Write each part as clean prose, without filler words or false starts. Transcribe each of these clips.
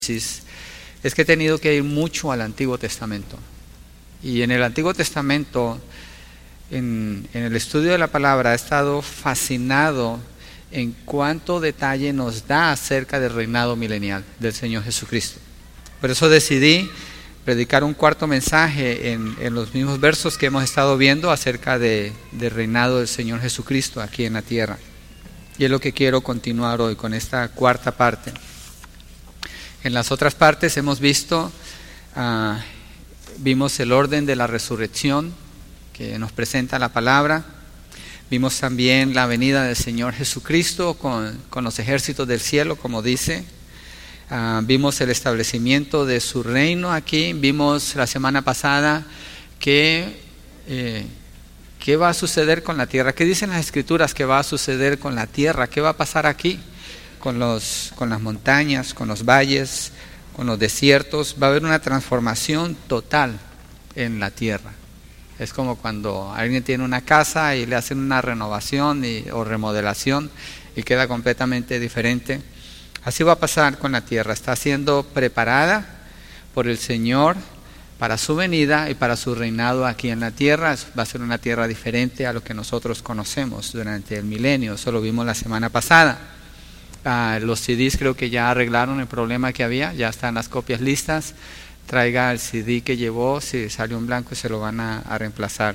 es que he tenido que ir mucho al Antiguo Testamento. Y en el Antiguo Testamento, en el estudio de la palabra, he estado fascinado en cuánto detalle nos da acerca del reinado milenial del Señor Jesucristo. Por eso decidí predicar un cuarto mensaje en los mismos versos que hemos estado viendo acerca del reinado del Señor Jesucristo aquí en la tierra. Y es lo que quiero continuar hoy con esta cuarta parte. En las otras partes hemos vimos el orden de la resurrección que nos presenta la palabra. Vimos también la venida del Señor Jesucristo con los ejércitos del cielo, como dice. Vimos el establecimiento de su reino aquí. Vimos la semana pasada qué va a suceder con la tierra. ¿Qué dicen las Escrituras que va a suceder con la tierra? ¿Qué va a pasar aquí? Con las montañas, con los valles, con los desiertos. Va a haber una transformación total en la tierra. Es como cuando alguien tiene una casa y le hacen una renovación o remodelación y queda completamente diferente. Así va a pasar con la tierra. Está siendo preparada por el Señor para su venida y para su reinado aquí en la tierra. Va a ser una tierra diferente a lo que nosotros conocemos durante el milenio. Eso lo vimos la semana pasada. Los CDs creo que ya arreglaron el problema que había. Ya están las copias listas. Traiga el CD que llevó. Si salió en blanco se lo van a reemplazar.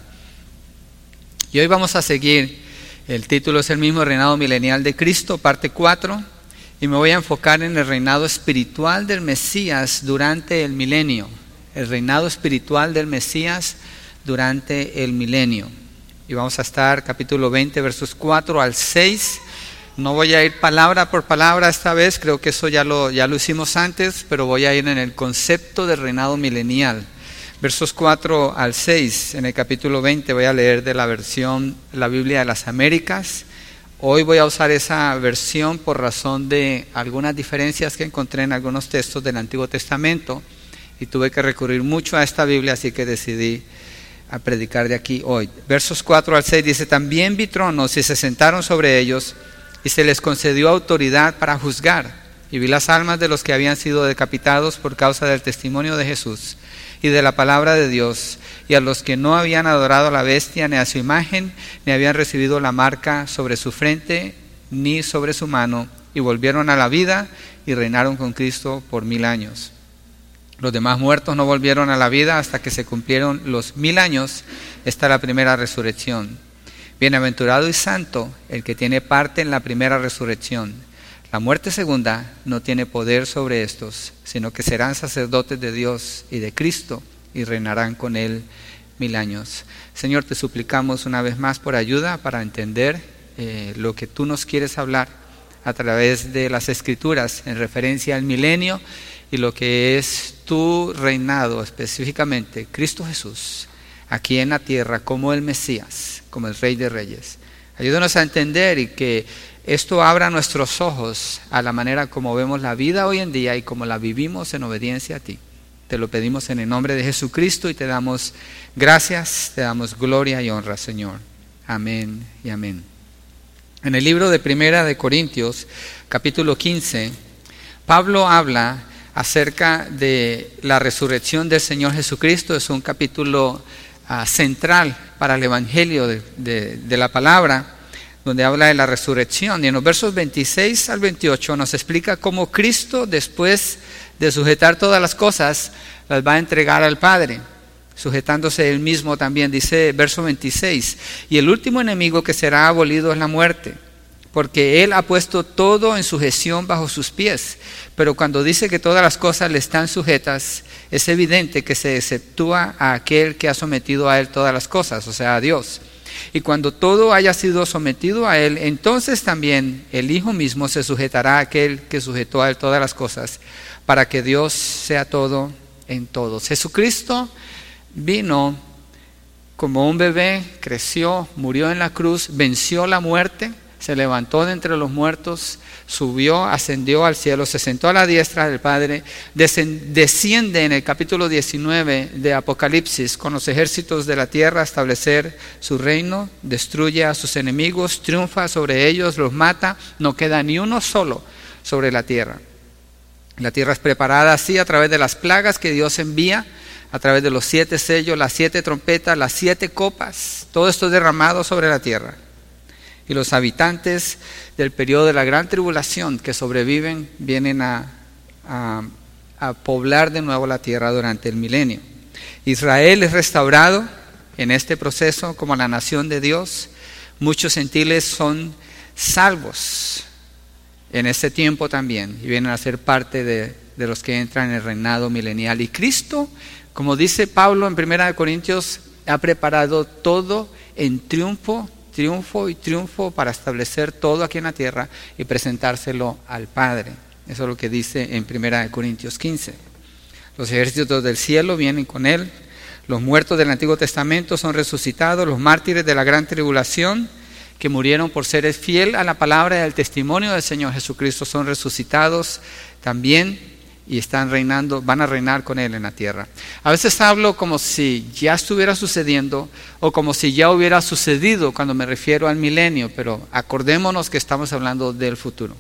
Y hoy vamos a seguir. El título es el mismo, Reinado Milenial de Cristo, parte 4. Y me voy a enfocar en el reinado espiritual del Mesías durante el milenio. El reinado espiritual del Mesías durante el milenio. Y vamos a estar capítulo 20, versos 4 al 6. No voy a ir palabra por palabra esta vez, creo que eso ya lo hicimos antes, pero voy a ir en el concepto del reinado milenial. Versos 4 al 6, en el capítulo 20 voy a leer de la versión, la Biblia de las Américas. Hoy voy a usar esa versión por razón de algunas diferencias que encontré en algunos textos del Antiguo Testamento y tuve que recurrir mucho a esta Biblia, así que decidí a predicar de aquí hoy. Versos 4 al 6 dice: También vi tronos y se sentaron sobre ellos y se les concedió autoridad para juzgar. Y vi las almas de los que habían sido decapitados por causa del testimonio de Jesús y de la palabra de Dios, y a los que no habían adorado a la bestia ni a su imagen, ni habían recibido la marca sobre su frente ni sobre su mano, y volvieron a la vida y reinaron con Cristo por 1000 años. Los demás muertos no volvieron a la vida hasta que se cumplieron los 1000 años. Esta es la primera resurrección. Bienaventurado y santo el que tiene parte en la primera resurrección. La muerte segunda no tiene poder sobre estos, sino que serán sacerdotes de Dios y de Cristo y reinarán con Él 1000 años. Señor, te suplicamos una vez más por ayuda para entender lo que tú nos quieres hablar a través de las Escrituras en referencia al milenio y lo que es tu reinado específicamente, Cristo Jesús, aquí en la tierra como el Mesías, como el Rey de Reyes. Ayúdanos a entender y que esto abra nuestros ojos a la manera como vemos la vida hoy en día y como la vivimos en obediencia a ti. Te lo pedimos en el nombre de Jesucristo y te damos gracias, te damos gloria y honra, Señor. Amén y amén. En el libro de Primera de Corintios, capítulo 15, Pablo habla acerca de la resurrección del Señor Jesucristo. Es un capítulo central para el Evangelio de la palabra, donde habla de la resurrección. Y en los versos 26 al 28 nos explica cómo Cristo, después de sujetar todas las cosas, las va a entregar al Padre, sujetándose él mismo también. Dice verso 26: Y el último enemigo que será abolido es la muerte, porque Él ha puesto todo en sujeción bajo sus pies. Pero cuando dice que todas las cosas le están sujetas, es evidente que se exceptúa a aquel que ha sometido a Él todas las cosas, o sea, a Dios. Y cuando todo haya sido sometido a Él, entonces también el Hijo mismo se sujetará a aquel que sujetó a Él todas las cosas, para que Dios sea todo en todos. Jesucristo vino como un bebé, creció, murió en la cruz, venció la muerte, se levantó de entre los muertos, subió, ascendió al cielo, se sentó a la diestra del Padre, desciende en el capítulo 19 de Apocalipsis con los ejércitos de la tierra a establecer su reino, destruye a sus enemigos, triunfa sobre ellos, los mata, no queda ni uno solo sobre la tierra. La tierra es preparada así a través de las plagas que Dios envía, a través de los 7 sellos, las 7 trompetas, las 7 copas. Todo esto es derramado sobre la tierra. Y los habitantes del periodo de la gran tribulación que sobreviven vienen a poblar de nuevo la tierra durante el milenio. Israel es restaurado en este proceso como la nación de Dios. Muchos gentiles son salvos en este tiempo también y vienen a ser parte de los que entran en el reinado milenial. Y Cristo, como dice Pablo en 1 Corintios, ha preparado todo en triunfo para establecer todo aquí en la tierra y presentárselo al Padre. Eso es lo que dice en 1 Corintios 15. Los ejércitos del cielo vienen con Él. Los muertos del Antiguo Testamento son resucitados. Los mártires de la gran tribulación que murieron por ser fiel a la palabra y al testimonio del Señor Jesucristo son resucitados también y van a reinar con Él en la tierra. A veces hablo como si ya estuviera sucediendo o como si ya hubiera sucedido cuando me refiero al milenio, pero acordémonos que estamos hablando del futuro.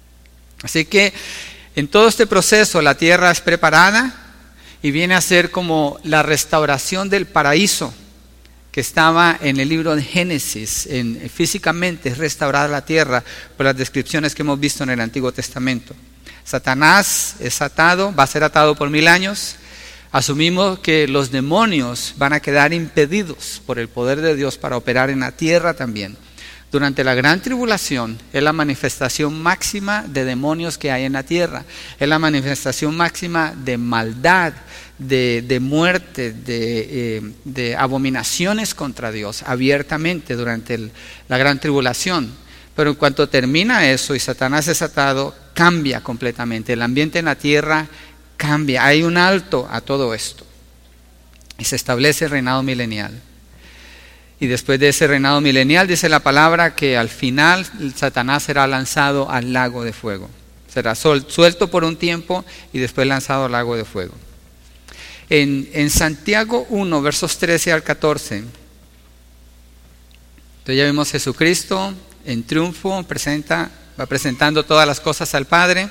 Así que en todo este proceso la tierra es preparada y viene a ser como la restauración del paraíso que estaba en el libro de Génesis. Físicamente es restaurada la tierra por las descripciones que hemos visto en el Antiguo Testamento. Satanás es atado, va a ser atado por 1000 años. Asumimos que los demonios van a quedar impedidos por el poder de Dios para operar en la tierra también. Durante la gran tribulación es la manifestación máxima de demonios que hay en la tierra. Es la manifestación máxima de maldad, de muerte, de abominaciones contra Dios abiertamente durante la gran tribulación. Pero en cuanto termina eso y Satanás es atado, cambia completamente. El ambiente en la tierra cambia. Hay un alto a todo esto. Y se establece el reinado milenial. Y después de ese reinado milenial dice la palabra que al final Satanás será lanzado al lago de fuego. Será suelto por un tiempo y después lanzado al lago de fuego. En Santiago 1, versos 13 al 14, entonces ya vimos Jesucristo en triunfo, va presentando todas las cosas al Padre.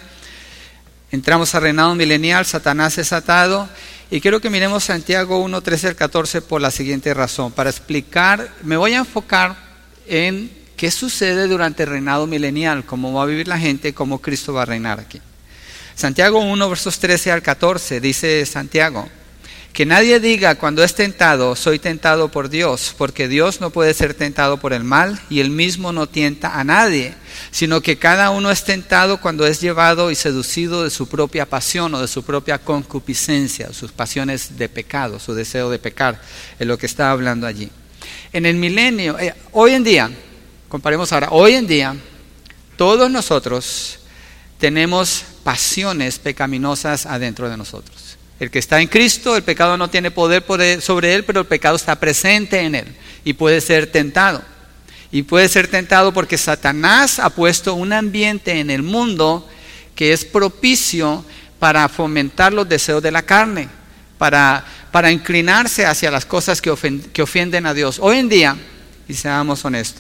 Entramos al reinado milenial, Satanás es atado. Y quiero que miremos Santiago 1, 13 al 14 por la siguiente razón. Para explicar, me voy a enfocar en qué sucede durante el reinado milenial, cómo va a vivir la gente, cómo Cristo va a reinar aquí. Santiago 1, versos 13 al 14, dice Santiago: que nadie diga cuando es tentado, soy tentado por Dios, porque Dios no puede ser tentado por el mal y Él mismo no tienta a nadie, sino que cada uno es tentado cuando es llevado y seducido de su propia pasión o de su propia concupiscencia, sus pasiones de pecado, su deseo de pecar, es lo que está hablando allí. En el milenio, hoy en día, comparemos ahora, hoy en día, todos nosotros tenemos pasiones pecaminosas adentro de nosotros. El que está en Cristo, el pecado no tiene poder sobre él, pero el pecado está presente en él y puede ser tentado. Y puede ser tentado porque Satanás ha puesto un ambiente en el mundo que es propicio para fomentar los deseos de la carne, para inclinarse hacia las cosas que ofenden a Dios. Hoy en día, y seamos honestos,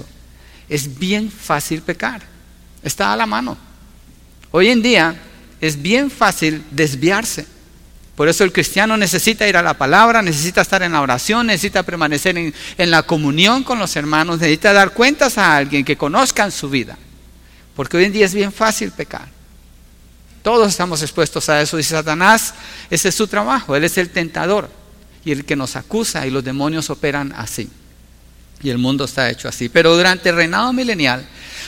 es bien fácil pecar. Está a la mano. Hoy en día es bien fácil desviarse. Por eso el cristiano necesita ir a la palabra, necesita estar en la oración, necesita permanecer en la comunión con los hermanos, necesita dar cuentas a alguien que conozcan su vida. Porque hoy en día es bien fácil pecar. Todos estamos expuestos a eso. Y Satanás, ese es su trabajo, él es el tentador y el que nos acusa, y los demonios operan así. Y el mundo está hecho así. Pero durante el reinado milenial,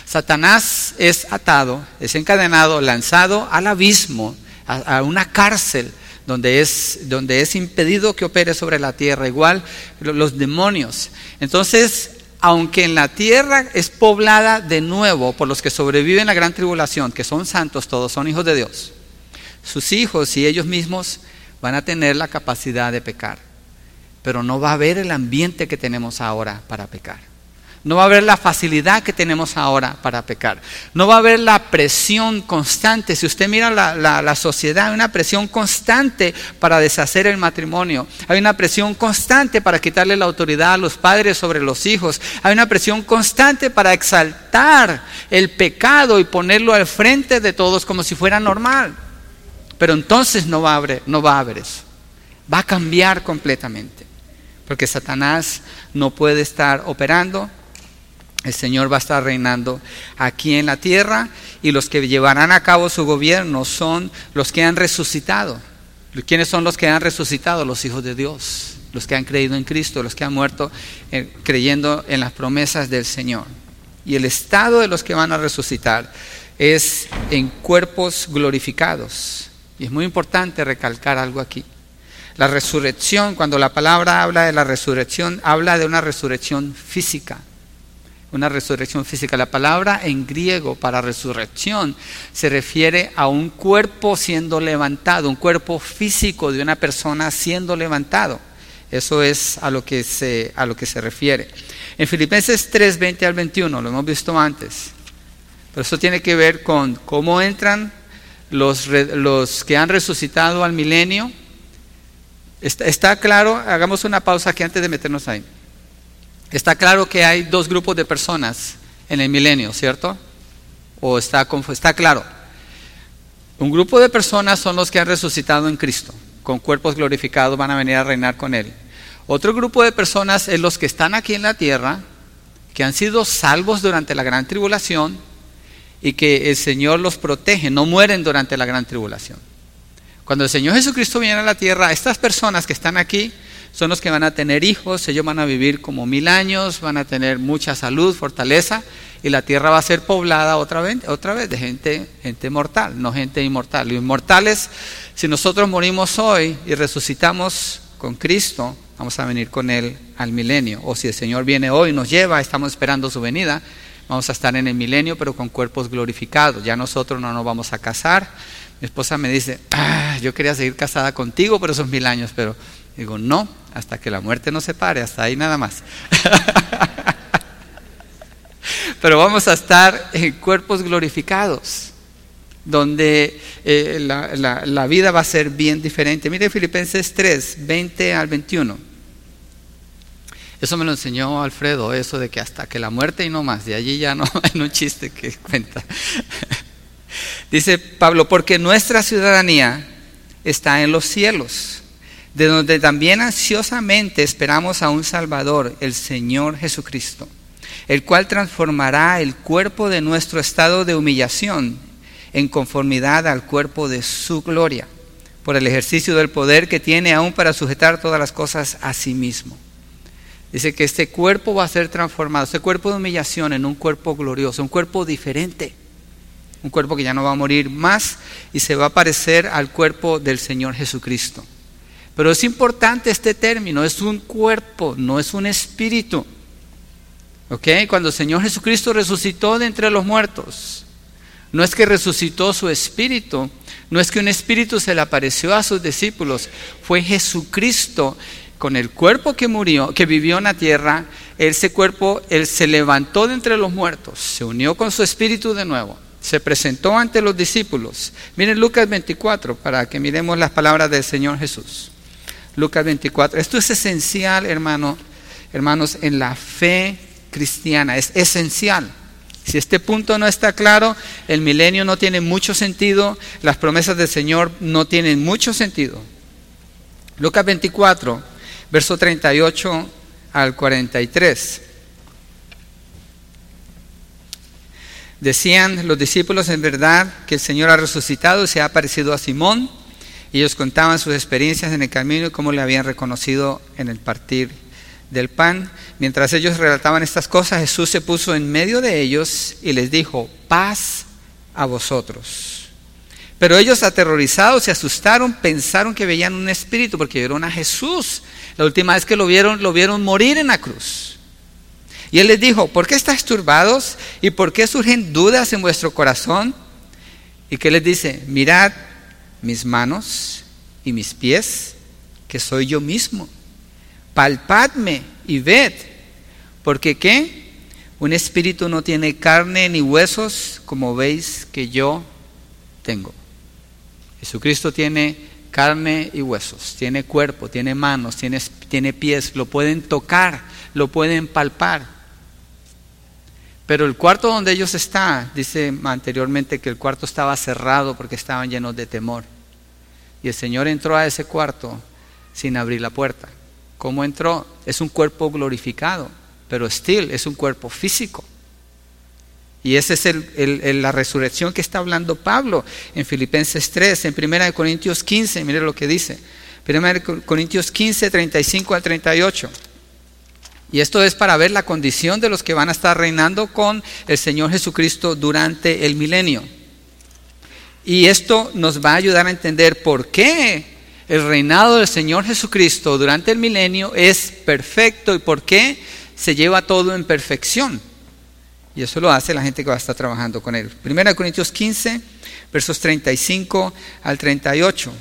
Satanás es atado, es encadenado, lanzado al abismo, a una cárcel, donde es impedido que opere sobre la tierra, igual los demonios. Entonces, aunque en la tierra es poblada de nuevo por los que sobreviven la gran tribulación, que son santos todos, son hijos de Dios, sus hijos y ellos mismos van a tener la capacidad de pecar, pero no va a haber el ambiente que tenemos ahora para pecar. No va a haber la facilidad que tenemos ahora para pecar. No va a haber la presión constante. Si usted mira la sociedad, hay una presión constante para deshacer el matrimonio. Hay una presión constante para quitarle la autoridad a los padres sobre los hijos. Hay una presión constante para exaltar el pecado y ponerlo al frente de todos como si fuera normal. Pero entonces no va a haber eso. Va a cambiar completamente. Porque Satanás no puede estar operando. El Señor va a estar reinando aquí en la tierra. Y los que llevarán a cabo su gobierno son los que han resucitado. ¿Quiénes son los que han resucitado? Los hijos de Dios. Los que han creído en Cristo, los que han muerto creyendo en las promesas del Señor. Y el estado de los que van a resucitar es en cuerpos glorificados. Y es muy importante recalcar algo aquí. La resurrección, cuando la palabra habla de la resurrección, habla de una resurrección física. Una resurrección física. La palabra en griego para resurrección se refiere a un cuerpo siendo levantado, un cuerpo físico de una persona siendo levantado. Eso es a lo que se refiere. En Filipenses 3, 20 al 21, lo hemos visto antes. Pero eso tiene que ver con cómo entran los que han resucitado al milenio. Está claro, hagamos una pausa aquí antes de meternos ahí. Está claro que hay dos grupos de personas en el milenio, ¿cierto? ¿O está claro? Un grupo de personas son los que han resucitado en Cristo. Con cuerpos glorificados van a venir a reinar con Él. Otro grupo de personas es los que están aquí en la tierra, que han sido salvos durante la gran tribulación y que el Señor los protege, no mueren durante la gran tribulación. Cuando el Señor Jesucristo viene a la tierra, estas personas que están aquí son los que van a tener hijos, ellos van a vivir como 1000 años, van a tener mucha salud, fortaleza, y la tierra va a ser poblada otra vez de gente mortal, no gente inmortal. Los inmortales, si nosotros morimos hoy y resucitamos con Cristo, vamos a venir con Él al milenio. O si el Señor viene hoy y nos lleva, estamos esperando su venida, vamos a estar en el milenio, pero con cuerpos glorificados. Ya nosotros no nos vamos a casar. Mi esposa me dice, yo quería seguir casada contigo por esos 1000 años, pero digo, no, hasta que la muerte nos separe, hasta ahí nada más. Pero vamos a estar en cuerpos glorificados, donde la vida va a ser bien diferente. Mire Filipenses 3, 20 al 21. Eso me lo enseñó Alfredo, eso de que hasta que la muerte y no más, de allí ya no hay un chiste que cuenta. Dice Pablo, porque nuestra ciudadanía está en los cielos, de donde también ansiosamente esperamos a un Salvador, el Señor Jesucristo, el cual transformará el cuerpo de nuestro estado de humillación en conformidad al cuerpo de su gloria, por el ejercicio del poder que tiene aún para sujetar todas las cosas a sí mismo. Dice que este cuerpo va a ser transformado, este cuerpo de humillación, en un cuerpo glorioso, un cuerpo diferente, un cuerpo que ya no va a morir más y se va a parecer al cuerpo del Señor Jesucristo. Pero es importante este término, es un cuerpo, no es un espíritu. ¿Ok? Cuando el Señor Jesucristo resucitó de entre los muertos, no es que resucitó su espíritu, no es que un espíritu se le apareció a sus discípulos, fue Jesucristo con el cuerpo que murió, que vivió en la tierra. Ese cuerpo, Él se levantó de entre los muertos, se unió con su espíritu de nuevo, se presentó ante los discípulos. Miren Lucas 24, para que miremos las palabras del Señor Jesús. Lucas 24, esto es esencial, hermanos, en la fe cristiana, es esencial. Si este punto no está claro, el milenio no tiene mucho sentido, las promesas del Señor no tienen mucho sentido. Lucas 24, verso 38 al 43. Decían los discípulos, en verdad que el Señor ha resucitado y se ha aparecido a Simón. Y ellos contaban sus experiencias en el camino y cómo le habían reconocido en el partir del pan. Mientras ellos relataban estas cosas, Jesús se puso en medio de ellos y les dijo, paz a vosotros. Pero ellos, aterrorizados, se asustaron, pensaron que veían un espíritu, porque vieron a Jesús. La última vez que lo vieron morir en la cruz. Y Él les dijo, ¿por qué estáis turbados? ¿Y por qué surgen dudas en vuestro corazón? ¿Y qué les dice? Mirad mis manos y mis pies, que soy yo mismo. Palpadme y ved, porque ¿qué? Un espíritu no tiene carne ni huesos, como veis que yo tengo. Jesucristo tiene carne y huesos, tiene cuerpo, tiene manos, tiene pies, lo pueden tocar, lo pueden palpar. Pero el cuarto donde ellos están, dice anteriormente que el cuarto estaba cerrado porque estaban llenos de temor. Y el Señor entró a ese cuarto sin abrir la puerta. ¿Cómo entró? Es un cuerpo glorificado, pero es un cuerpo físico. Y esa es la resurrección que está hablando Pablo en Filipenses 3, en 1 Corintios 15, mire lo que dice. 1 Corintios 15, 35 al 38. Y esto es para ver la condición de los que van a estar reinando con el Señor Jesucristo durante el milenio. Y esto nos va a ayudar a entender por qué el reinado del Señor Jesucristo durante el milenio es perfecto y por qué se lleva todo en perfección. Y eso lo hace la gente que va a estar trabajando con él. 1 Corintios 15, versos 35 al 38.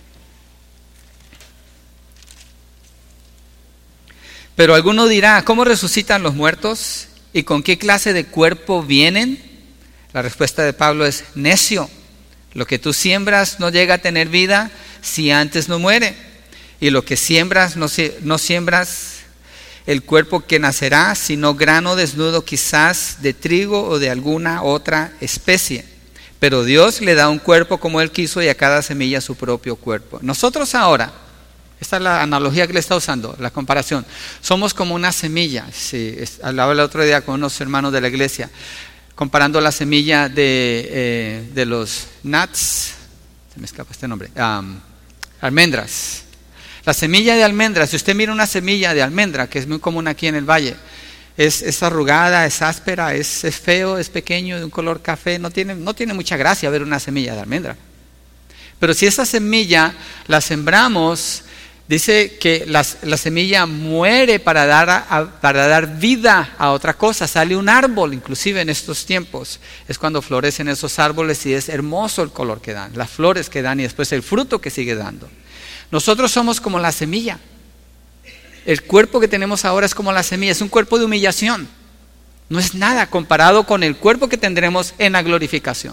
Pero alguno dirá, ¿cómo resucitan los muertos? ¿Y con qué clase de cuerpo vienen? La respuesta de Pablo es, necio. Lo que tú siembras no llega a tener vida si antes no muere. Y lo que siembras no siembras el cuerpo que nacerá, sino grano desnudo quizás de trigo o de alguna otra especie. Pero Dios le da un cuerpo como Él quiso y a cada semilla su propio cuerpo. Nosotros ahora, esta es la analogía que le está usando, la comparación, somos como una semilla. Sí, hablaba el otro día con unos hermanos de la iglesia, comparando la semilla de los nuts, se me escapa este nombre, almendras. La semilla de almendra, si usted mira una semilla de almendra, que es muy común aquí en el valle, es arrugada, es áspera, es feo, es pequeño, de un color café, no tiene mucha gracia ver una semilla de almendra. Pero si esa semilla la sembramos, dice que la semilla muere para dar vida a otra cosa, sale un árbol, inclusive en estos tiempos, es cuando florecen esos árboles y es hermoso el color que dan, las flores que dan y después el fruto que sigue dando. Nosotros somos como la semilla. El cuerpo que tenemos ahora es como la semilla, es un cuerpo de humillación. No es nada comparado con el cuerpo que tendremos en la glorificación.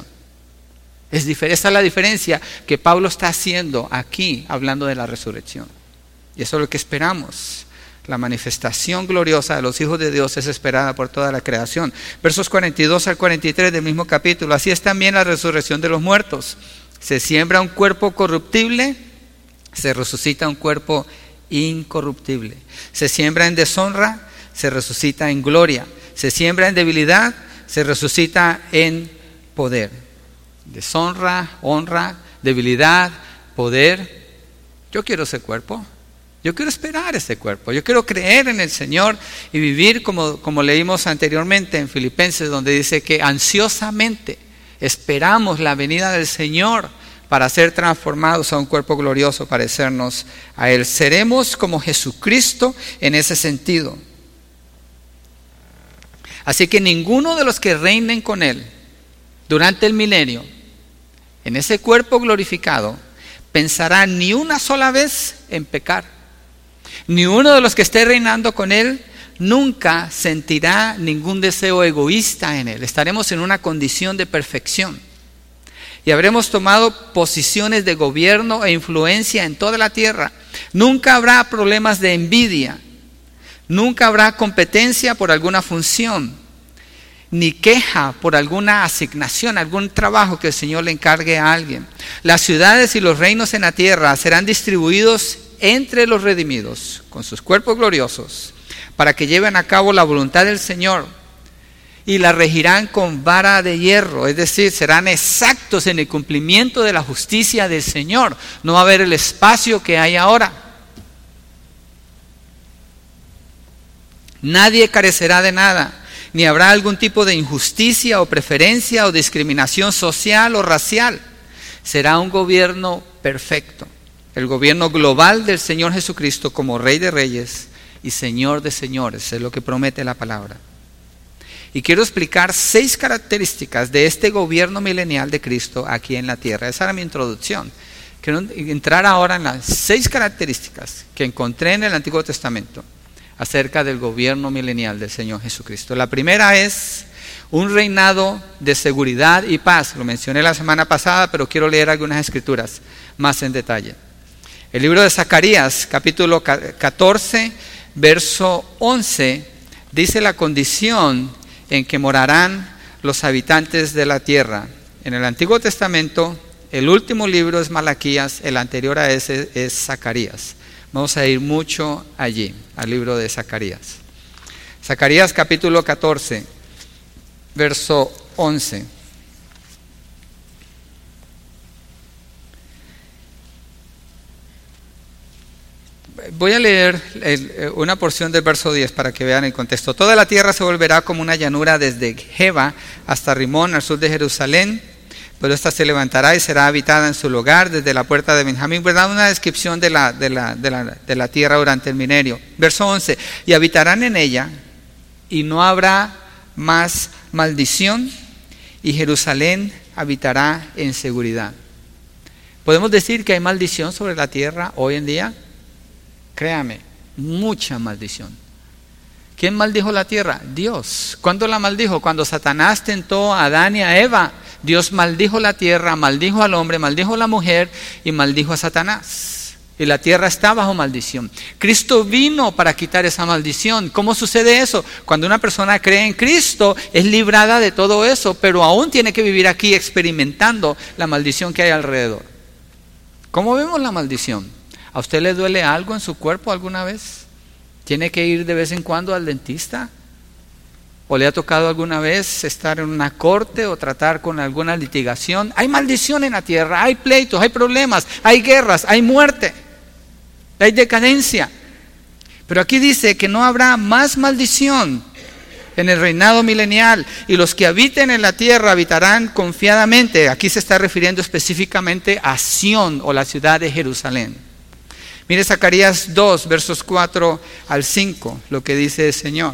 Esa es la diferencia que Pablo está haciendo aquí, hablando de la resurrección. Y eso es lo que esperamos. La manifestación gloriosa de los hijos de Dios es esperada por toda la creación. Versos 42 al 43 del mismo capítulo. Así es también la resurrección de los muertos. Se siembra un cuerpo corruptible, se resucita un cuerpo incorruptible. Se siembra en deshonra, se resucita en gloria. Se siembra en debilidad, se resucita en poder. Deshonra, honra, debilidad, poder. Yo quiero ese cuerpo. Yo quiero esperar ese cuerpo. Yo quiero creer en el Señor y vivir como leímos anteriormente en Filipenses, donde dice que ansiosamente esperamos la venida del Señor para ser transformados a un cuerpo glorioso, parecernos a Él. Seremos como Jesucristo en ese sentido. Así que ninguno de los que reinen con Él durante el milenio, en ese cuerpo glorificado, pensará ni una sola vez en pecar. Ni uno de los que esté reinando con Él nunca sentirá ningún deseo egoísta en Él. Estaremos en una condición de perfección. Y habremos tomado posiciones de gobierno e influencia en toda la tierra. Nunca habrá problemas de envidia. Nunca habrá competencia por alguna función, ni queja por alguna asignación, algún trabajo que el Señor le encargue a alguien. Las ciudades y los reinos en la tierra serán distribuidos entre los redimidos, con sus cuerpos gloriosos, para que lleven a cabo la voluntad del Señor. Y la regirán con vara de hierro, es decir, serán exactos en el cumplimiento de la justicia del Señor. No va a haber el espacio que hay ahora. Nadie carecerá de nada, ni habrá algún tipo de injusticia o preferencia o discriminación social o racial. Será un gobierno perfecto, el gobierno global del Señor Jesucristo como Rey de Reyes y Señor de Señores, es lo que promete la palabra. Y quiero explicar 6 características de este gobierno milenial de Cristo aquí en la tierra. Esa era mi introducción. Quiero entrar ahora en las 6 características que encontré en el Antiguo Testamento acerca del gobierno milenial del Señor Jesucristo. La primera es un reinado de seguridad y paz. Lo mencioné la semana pasada, pero quiero leer algunas escrituras más en detalle. El libro de Zacarías, capítulo 14, verso 11, dice la condición en que morarán los habitantes de la tierra. En el Antiguo Testamento, El último libro es Malaquías, el anterior a ese es Zacarías. Vamos a ir mucho allí, al libro de Zacarías. Zacarías capítulo 14, verso 11. Voy a leer una porción del verso 10 para que vean el contexto. Toda la tierra se volverá como una llanura desde Geba hasta Rimón, al sur de Jerusalén, pero esta se levantará y será habitada en su lugar desde la puerta de Benjamín. ¿Verdad? Una descripción de la tierra durante el milenio. Verso 11. Y habitarán en ella y no habrá más maldición, y Jerusalén habitará en seguridad. ¿Podemos decir que hay maldición sobre la tierra hoy en día? Créame, mucha maldición. ¿Quién maldijo la tierra? Dios. ¿Cuándo la maldijo? Cuando Satanás tentó a Adán y a Eva. Dios maldijo la tierra, maldijo al hombre, maldijo a la mujer y maldijo a Satanás. Y la tierra está bajo maldición. Cristo vino para quitar esa maldición. ¿Cómo sucede eso? Cuando una persona cree en Cristo, es librada de todo eso, pero aún tiene que vivir aquí experimentando la maldición que hay alrededor. ¿Cómo vemos la maldición? ¿A usted le duele algo en su cuerpo alguna vez? ¿Tiene que ir de vez en cuando al dentista? ¿O le ha tocado alguna vez estar en una corte o tratar con alguna litigación? Hay maldición en la tierra, hay pleitos, hay problemas, hay guerras, hay muerte, hay decadencia. Pero aquí dice que no habrá más maldición en el reinado milenial, y los que habiten en la tierra habitarán confiadamente. Aquí se está refiriendo específicamente a Sión, o la ciudad de Jerusalén. Mire Zacarías 2, versos 4 al 5, lo que dice el Señor.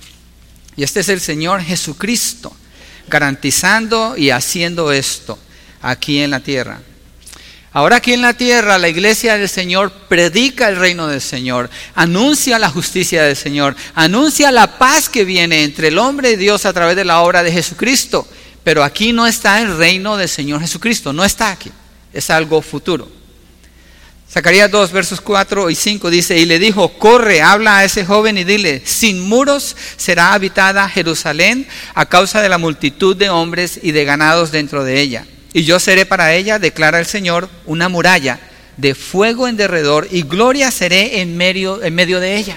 Y este es el Señor Jesucristo, garantizando y haciendo esto aquí en la tierra. Ahora aquí en la tierra, la iglesia del Señor predica el reino del Señor, anuncia la justicia del Señor, anuncia la paz que viene entre el hombre y Dios a través de la obra de Jesucristo. Pero aquí no está el reino del Señor Jesucristo, no está aquí, es algo futuro. Zacarías 2, versos 4 y 5 dice, y le dijo, corre, habla a ese joven y dile, sin muros será habitada Jerusalén a causa de la multitud de hombres y de ganados dentro de ella. Y yo seré para ella, declara el Señor, una muralla de fuego en derredor, y gloria seré en medio de ella.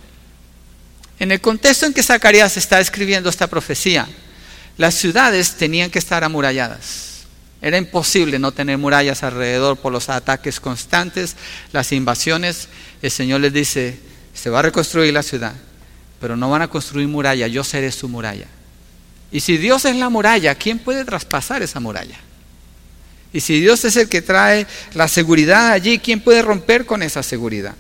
En el contexto en que Zacarías está escribiendo esta profecía, las ciudades tenían que estar amuralladas. Era imposible no tener murallas alrededor por los ataques constantes, las invasiones. El Señor les dice, se va a reconstruir la ciudad, pero no van a construir muralla, yo seré su muralla. Y si Dios es la muralla, ¿quién puede traspasar esa muralla? Y si Dios es el que trae la seguridad allí, ¿quién puede romper con esa seguridad?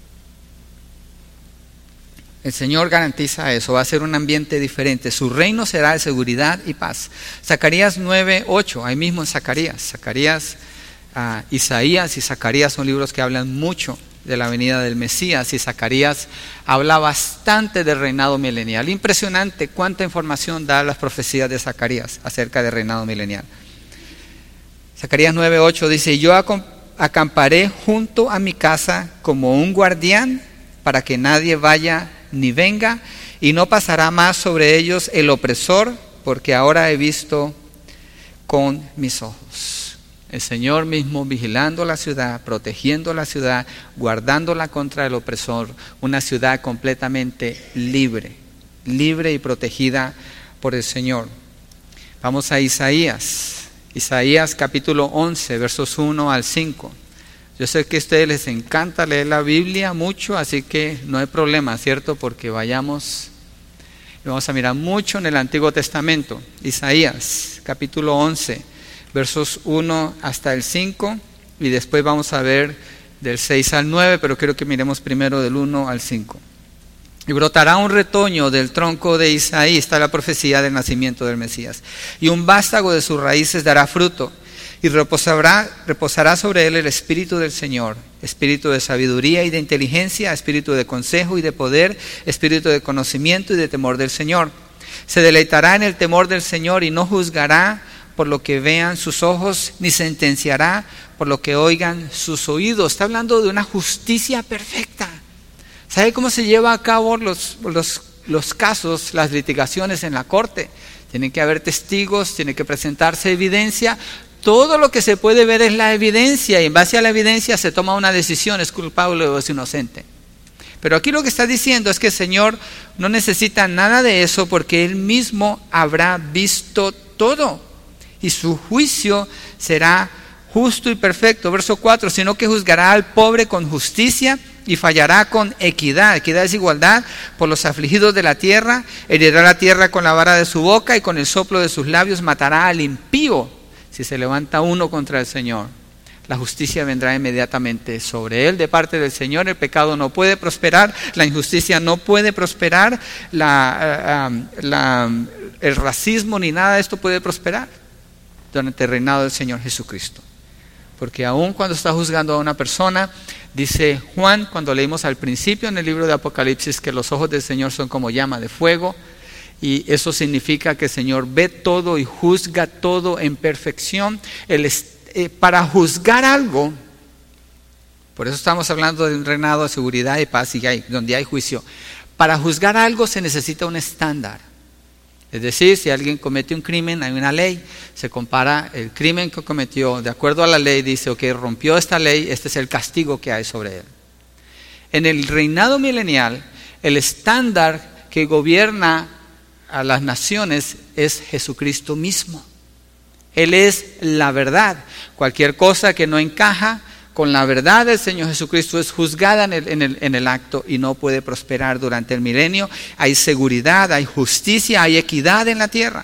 El Señor garantiza eso, va a ser un ambiente diferente. Su reino será de seguridad y paz. Zacarías 9, 8, ahí mismo en Zacarías. Isaías y Zacarías son libros que hablan mucho de la venida del Mesías, y Zacarías habla bastante del reinado milenial. Impresionante cuánta información da las profecías de Zacarías acerca del reinado milenial. Zacarías 9, 8 dice, yo acamparé junto a mi casa como un guardián para que nadie vaya ni venga, y no pasará más sobre ellos el opresor, porque ahora he visto con mis ojos. El Señor mismo vigilando la ciudad, protegiendo la ciudad, guardándola contra el opresor, una ciudad completamente libre y protegida por el Señor. Vamos a Isaías capítulo 11, versos 1 al 5. Yo sé que a ustedes les encanta leer la Biblia mucho, así que no hay problema, ¿cierto? Porque vamos a mirar mucho en el Antiguo Testamento. Isaías, capítulo 11, versos 1 hasta el 5, y después vamos a ver del 6 al 9, pero quiero que miremos primero del 1 al 5. Y brotará un retoño del tronco de Isaí, está la profecía del nacimiento del Mesías, y un vástago de sus raíces dará fruto. Y reposará sobre él el Espíritu del Señor, Espíritu de sabiduría y de inteligencia, Espíritu de consejo y de poder, Espíritu de conocimiento y de temor del Señor. Se deleitará en el temor del Señor y no juzgará por lo que vean sus ojos, ni sentenciará por lo que oigan sus oídos. Está hablando de una justicia perfecta. ¿Sabe cómo se lleva a cabo los casos, las litigaciones en la corte? Tienen que haber testigos, tiene que presentarse evidencia. todo lo que se puede ver es la evidencia, y en base a la evidencia se toma una decisión, es culpable o es inocente. Pero aquí lo que está diciendo es que el Señor no necesita nada de eso, porque Él mismo habrá visto todo, y su juicio será justo y perfecto. Verso 4, sino que juzgará al pobre con justicia y fallará con equidad. Equidad es igualdad por los afligidos de la tierra. Herirá la tierra con la vara de su boca, y con el soplo de sus labios matará al impío. Si se levanta uno contra el Señor, la justicia vendrá inmediatamente sobre él de parte del Señor. El pecado no puede prosperar, la injusticia no puede prosperar, el racismo ni nada de esto puede prosperar durante el reinado del Señor Jesucristo. Porque aun cuando está juzgando a una persona, dice Juan, cuando leímos al principio en el libro de Apocalipsis, que los ojos del Señor son como llama de fuego, y eso significa que el Señor ve todo y juzga todo en perfección. Para juzgar algo, por eso estamos hablando de un reinado de seguridad y paz, donde hay juicio. Para juzgar algo se necesita un estándar. Es decir, si alguien comete un crimen, hay una ley, se compara el crimen que cometió, de acuerdo a la ley, dice, ok, rompió esta ley, este es el castigo que hay sobre él. En el reinado milenial, el estándar que gobierna a las naciones es Jesucristo mismo. Él es la verdad. Cualquier cosa que no encaja con la verdad del Señor Jesucristo es juzgada en el acto y no puede prosperar durante el milenio. Hay seguridad, hay justicia, hay equidad en la tierra.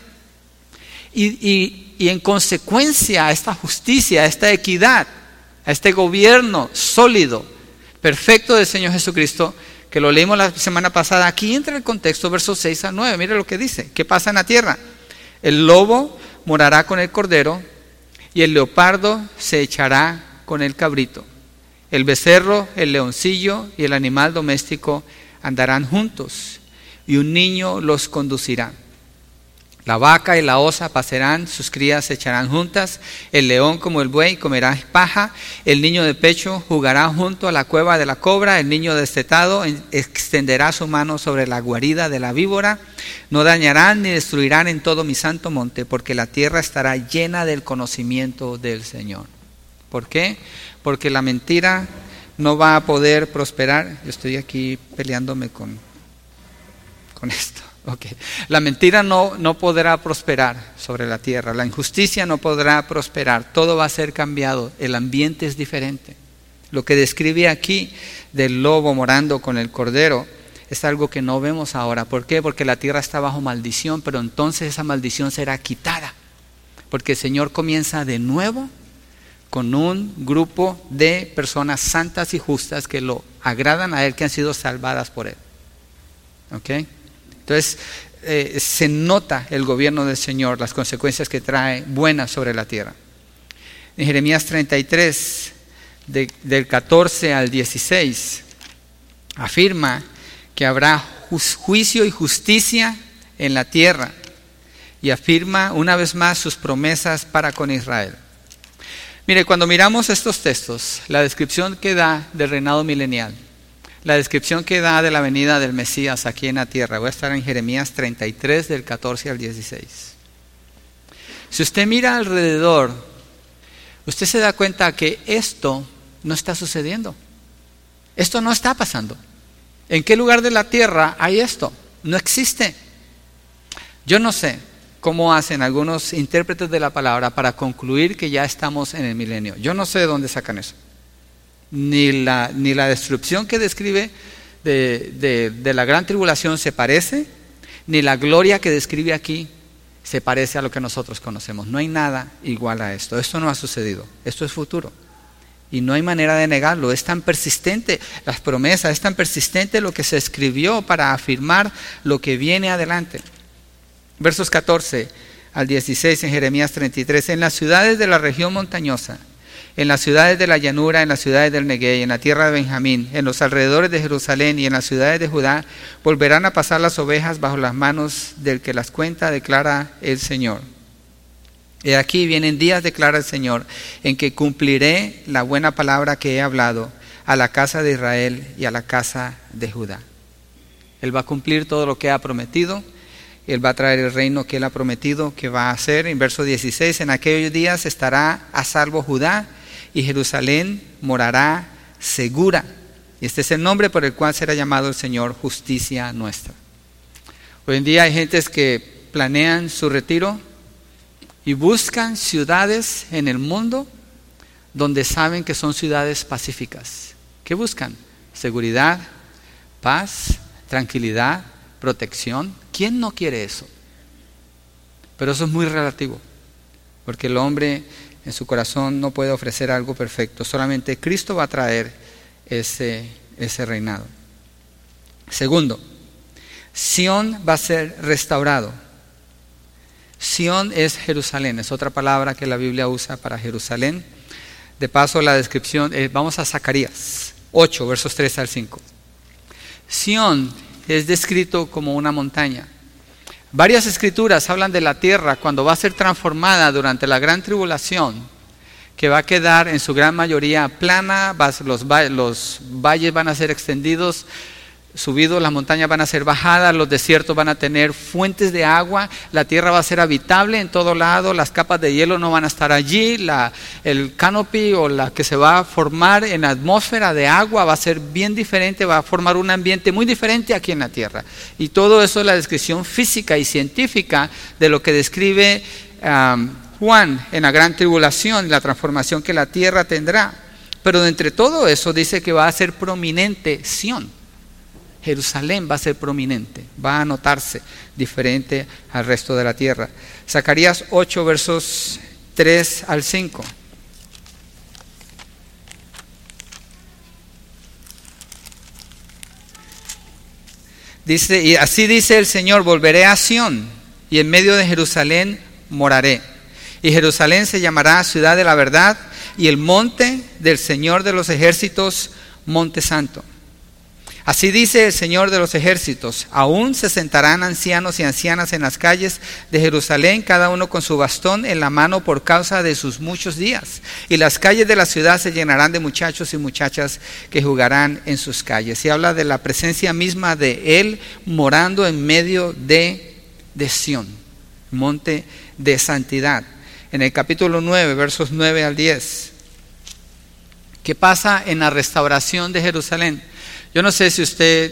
Y en consecuencia a esta justicia, a esta equidad, a este gobierno sólido, perfecto del Señor Jesucristo, que lo leímos la semana pasada, aquí entra el contexto, versos 6 al 9. Mire lo que dice. ¿Qué pasa en la tierra? El lobo morará con el cordero, y el leopardo se echará con el cabrito. El becerro, el leoncillo y el animal doméstico andarán juntos, y un niño los conducirá. La vaca y la osa pasarán, sus crías se echarán juntas. El león como el buey comerá paja. El niño de pecho jugará junto a la cueva de la cobra. El niño destetado extenderá su mano sobre la guarida de la víbora. No dañarán ni destruirán en todo mi santo monte, porque la tierra estará llena del conocimiento del Señor. ¿Por qué? Porque la mentira no va a poder prosperar. Yo estoy aquí peleándome con esto. Okay. La mentira no podrá prosperar sobre la tierra, la injusticia no podrá prosperar, todo va a ser cambiado, el ambiente es diferente. Lo que describe aquí del lobo morando con el cordero es algo que no vemos ahora. ¿Por qué? Porque la tierra está bajo maldición, pero entonces esa maldición será quitada, porque el Señor comienza de nuevo con un grupo de personas santas y justas que lo agradan a Él, que han sido salvadas por Él. ¿Ok? Entonces se nota el gobierno del Señor, las consecuencias que trae buenas sobre la tierra. En Jeremías 33, del 14 al 16, afirma que habrá juicio y justicia en la tierra, y afirma una vez más sus promesas para con Israel. Mire, cuando miramos estos textos, la descripción que da del reinado milenial, la descripción que da de la venida del Mesías aquí en la tierra, voy a estar en Jeremías 33 del 14 al 16. Si usted mira alrededor, usted se da cuenta que esto no está sucediendo. Esto no está pasando. ¿En qué lugar de la tierra hay esto? No existe. Yo no sé cómo hacen algunos intérpretes de la palabra para concluir que ya estamos en el milenio. Yo no sé de dónde sacan eso. Ni la destrucción que describe de la gran tribulación se parece, ni la gloria que describe aquí se parece a lo que nosotros conocemos. No hay nada igual a esto. Esto no ha sucedido. Esto es futuro. Y no hay manera de negarlo. Es tan persistente las promesas, es tan persistente lo que se escribió para afirmar lo que viene adelante. Versos 14 al 16 en Jeremías 33. En las ciudades de la región montañosa, en las ciudades de la llanura, en las ciudades del Neguey, en la tierra de Benjamín, en los alrededores de Jerusalén y en las ciudades de Judá, volverán a pasar las ovejas bajo las manos del que las cuenta, declara el Señor. He aquí vienen días, declara el Señor, en que cumpliré la buena palabra que he hablado a la casa de Israel y a la casa de Judá. Él va a cumplir todo lo que ha prometido, Él va a traer el reino que Él ha prometido que va a hacer. En verso 16, en aquellos días estará a salvo Judá y Jerusalén morará segura. Y este es el nombre por el cual será llamado el Señor Justicia Nuestra. Hoy en día hay gentes que planean su retiro y buscan ciudades en el mundo donde saben que son ciudades pacíficas. ¿Qué buscan? Seguridad, paz, tranquilidad, protección. ¿Quién no quiere eso? Pero eso es muy relativo, porque el hombre en su corazón no puede ofrecer algo perfecto. Solamente Cristo va a traer ese reinado. Segundo, Sión va a ser restaurado. Sión es Jerusalén, es otra palabra que la Biblia usa para Jerusalén. De paso, la descripción, vamos a Zacarías 8, versos 3 al 5. Sión es descrito como una montaña. Varias escrituras hablan de la tierra cuando va a ser transformada durante la gran tribulación, que va a quedar en su gran mayoría plana, los valles van a ser extendidos, subidos, las montañas van a ser bajadas, los desiertos van a tener fuentes de agua, la tierra va a ser habitable en todo lado, las capas de hielo no van a estar allí, el canopy o la que se va a formar en la atmósfera de agua va a ser bien diferente, va a formar un ambiente muy diferente aquí en la tierra. Y todo eso es la descripción física y científica de lo que describe Juan en la gran tribulación y la transformación que la tierra tendrá. Pero de entre todo eso dice que va a ser prominente Sión. Jerusalén va a ser prominente, va a notarse diferente al resto de la tierra. Zacarías 8, versos 3 al 5. Dice, y así dice el Señor, volveré a Sión y en medio de Jerusalén moraré. Y Jerusalén se llamará ciudad de la verdad y el monte del Señor de los ejércitos, monte santo. Así dice el Señor de los ejércitos, aún se sentarán ancianos y ancianas en las calles de Jerusalén, cada uno con su bastón en la mano por causa de sus muchos días. Y las calles de la ciudad se llenarán de muchachos y muchachas que jugarán en sus calles. Y habla de la presencia misma de Él morando en medio de Sión, monte de santidad. En el capítulo 9, versos 9 al 10. ¿Qué pasa en la restauración de Jerusalén? Yo no sé si usted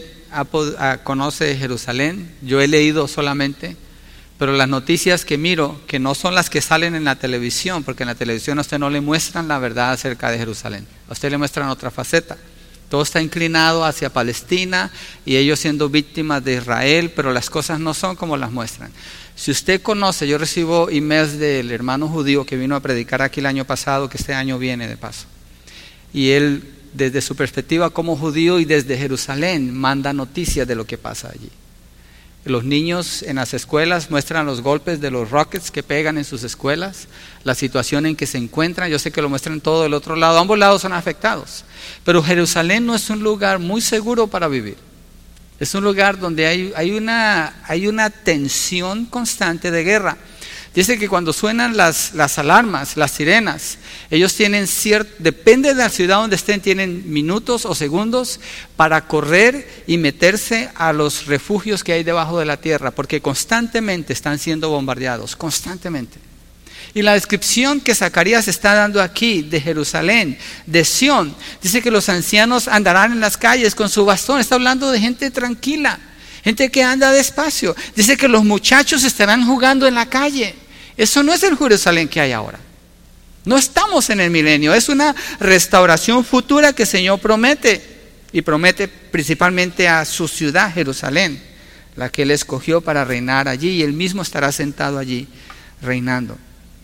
conoce Jerusalén, yo he leído solamente, pero las noticias que miro, que no son las que salen en la televisión, porque en la televisión a usted no le muestran la verdad acerca de Jerusalén, a usted le muestran otra faceta. Todo está inclinado hacia Palestina y ellos siendo víctimas de Israel, pero las cosas no son como las muestran. Si usted conoce, yo recibo emails del hermano judío que vino a predicar aquí el año pasado, que este año viene de paso, y él, desde su perspectiva como judío y desde Jerusalén, manda noticias de lo que pasa allí. Los niños en las escuelas muestran los golpes de los rockets que pegan en sus escuelas, la situación en que se encuentran. Yo sé que lo muestran todo del otro lado, ambos lados son afectados. Pero Jerusalén no es un lugar muy seguro para vivir. Es un lugar donde hay una tensión constante de guerra. Dice que cuando suenan las alarmas, las sirenas, ellos tienen depende de la ciudad donde estén, tienen minutos o segundos para correr y meterse a los refugios que hay debajo de la tierra, porque constantemente están siendo bombardeados, constantemente. Y la descripción que Zacarías está dando aquí de Jerusalén, de Sión, dice que los ancianos andarán en las calles con su bastón. Está hablando de gente tranquila, gente que anda despacio. Dice que los muchachos estarán jugando en la calle. Eso no es el Jerusalén que hay ahora. No estamos en el milenio, es una restauración futura que el Señor promete, y promete principalmente a su ciudad, Jerusalén, la que Él escogió para reinar allí, y Él mismo estará sentado allí reinando.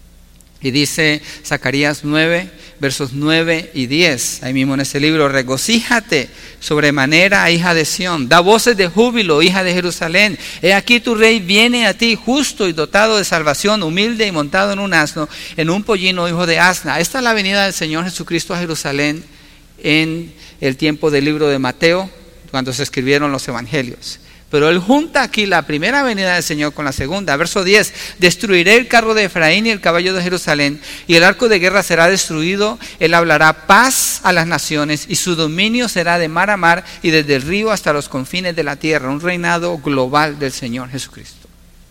Y dice Zacarías 9, versos 9 y 10, ahí mismo en ese libro: regocíjate sobremanera, hija de Sión, da voces de júbilo, hija de Jerusalén. He aquí tu rey viene a ti, justo y dotado de salvación, humilde y montado en un asno, en un pollino, hijo de asna. Esta es la venida del Señor Jesucristo a Jerusalén en el tiempo del libro de Mateo, cuando se escribieron los evangelios. Pero Él junta aquí la primera venida del Señor con la segunda. Verso 10, destruiré el carro de Efraín y el caballo de Jerusalén, y el arco de guerra será destruido. Él hablará paz a las naciones, y su dominio será de mar a mar, y desde el río hasta los confines de la tierra. Un reinado global del Señor Jesucristo.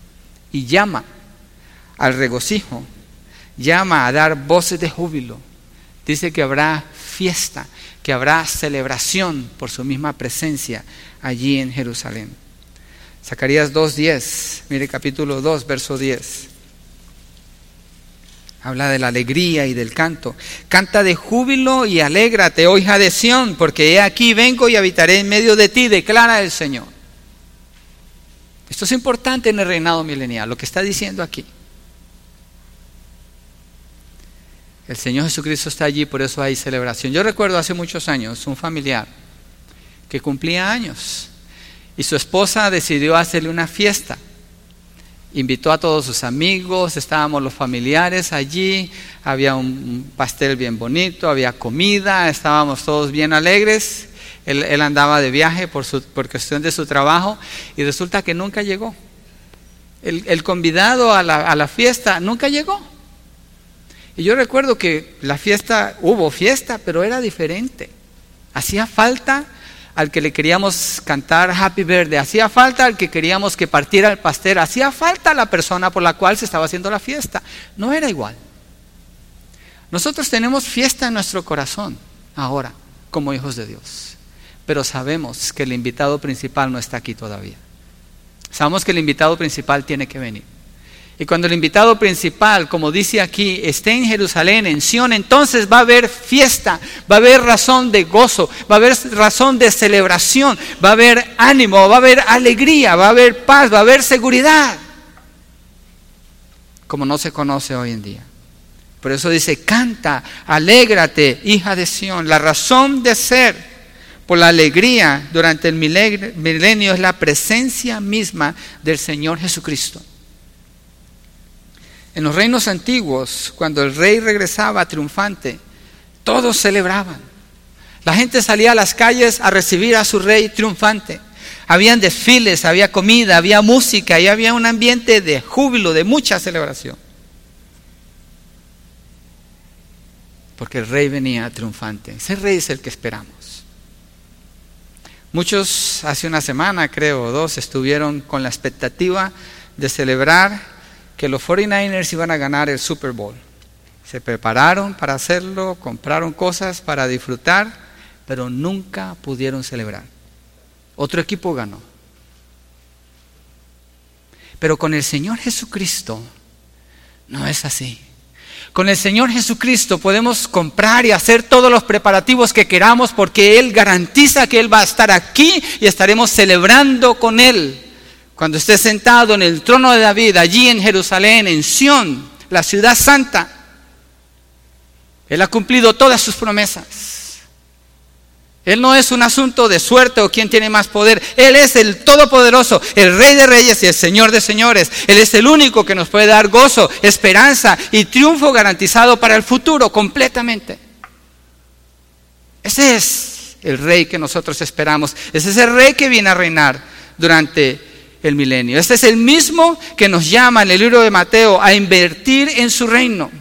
y llama al regocijo, llama a dar voces de júbilo. Dice que habrá fiesta, que habrá celebración por su misma presencia allí en Jerusalén. Zacarías 2:10, mire capítulo 2, verso 10. Habla de la alegría y del canto. Canta de júbilo y alégrate, oh hija de Sión, porque he aquí vengo y habitaré en medio de ti, declara el Señor. Esto es importante en el reinado milenial, lo que está diciendo aquí. El Señor Jesucristo está allí, por eso hay celebración. Yo recuerdo hace muchos años un familiar que cumplía años y su esposa decidió hacerle una fiesta. Invitó a todos sus amigos, estábamos los familiares allí, había un pastel bien bonito, había comida, estábamos todos bien alegres. Él andaba de viaje por cuestión de su trabajo y resulta que nunca llegó. El convidado a la fiesta nunca llegó. Y yo recuerdo que hubo fiesta, pero era diferente. Hacía falta al que le queríamos cantar Happy Birthday, hacía falta al que queríamos que partiera el pastel, hacía falta la persona por la cual se estaba haciendo la fiesta. No era igual. Nosotros tenemos fiesta en nuestro corazón ahora, como hijos de Dios. Pero sabemos que el invitado principal no está aquí todavía. Sabemos que el invitado principal tiene que venir. Y cuando el invitado principal, como dice aquí, esté en Jerusalén, en Sión, entonces va a haber fiesta, va a haber razón de gozo, va a haber razón de celebración, va a haber ánimo, va a haber alegría, va a haber paz, va a haber seguridad, como no se conoce hoy en día. Por eso dice, canta, alégrate, hija de Sión. La razón de ser por la alegría durante el milenio es la presencia misma del Señor Jesucristo. En los reinos antiguos, cuando el rey regresaba triunfante, todos celebraban. La gente salía a las calles a recibir a su rey triunfante. Habían desfiles, había comida, había música y había un ambiente de júbilo, de mucha celebración. Porque el rey venía triunfante. Ese rey es el que esperamos. Muchos hace una semana, creo, o dos, estuvieron con la expectativa de celebrar que los 49ers iban a ganar el Super Bowl. Se prepararon para hacerlo, compraron cosas para disfrutar, pero nunca pudieron celebrar. Otro equipo ganó. Pero con el Señor Jesucristo no es así. Con el Señor Jesucristo podemos comprar y hacer todos los preparativos que queramos porque Él garantiza que Él va a estar aquí y estaremos celebrando con Él. Cuando esté sentado en el trono de David, allí en Jerusalén, en Sión, la ciudad santa, Él ha cumplido todas sus promesas. Él no es un asunto de suerte o quién tiene más poder. Él es el Todopoderoso, el Rey de Reyes y el Señor de Señores. Él es el único que nos puede dar gozo, esperanza y triunfo garantizado para el futuro completamente. Ese es el Rey que nosotros esperamos. Ese es el Rey que viene a reinar durante el milenio. Este es el mismo que nos llama en el libro de Mateo a invertir en su reino.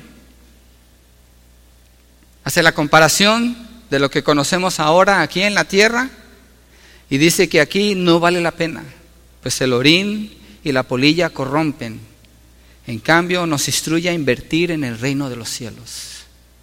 Hace la comparación de lo que conocemos ahora aquí en la tierra y dice que aquí no vale la pena, pues el orín y la polilla corrompen. En cambio nos instruye a invertir en el reino de los cielos.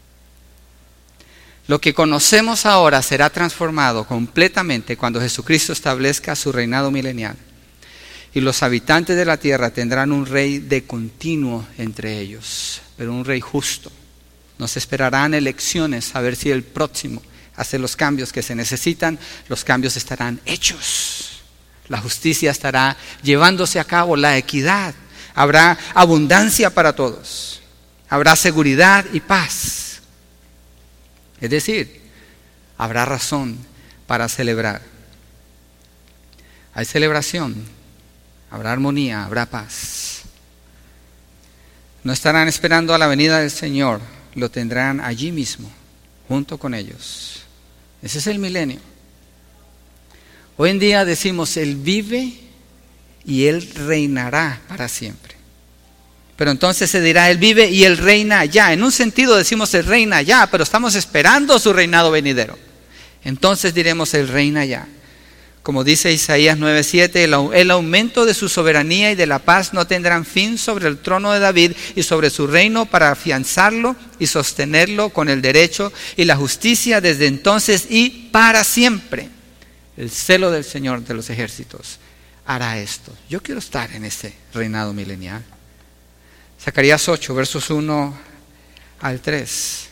Lo que conocemos ahora será transformado completamente cuando Jesucristo establezca su reinado milenial. Y los habitantes de la tierra tendrán un rey de continuo entre ellos, pero un rey justo. Nos esperarán elecciones a ver si el próximo hace los cambios que se necesitan. Los cambios estarán hechos. La justicia estará llevándose a cabo, la equidad. Habrá abundancia para todos. Habrá seguridad y paz. Es decir, habrá razón para celebrar. Hay celebración. Habrá armonía, habrá paz. No estarán esperando a la venida del Señor, lo tendrán allí mismo, junto con ellos. Ese es el milenio. Hoy en día decimos, Él vive y Él reinará para siempre. Pero entonces se dirá, Él vive y Él reina allá. En un sentido decimos, Él reina allá, pero estamos esperando su reinado venidero. Entonces diremos, Él reina allá. Como dice Isaías 9:7, el aumento de su soberanía y de la paz no tendrán fin sobre el trono de David y sobre su reino, para afianzarlo y sostenerlo con el derecho y la justicia desde entonces y para siempre. El celo del Señor de los ejércitos hará esto. Yo quiero estar en ese reinado milenial. Zacarías 8, versos 1 al 3.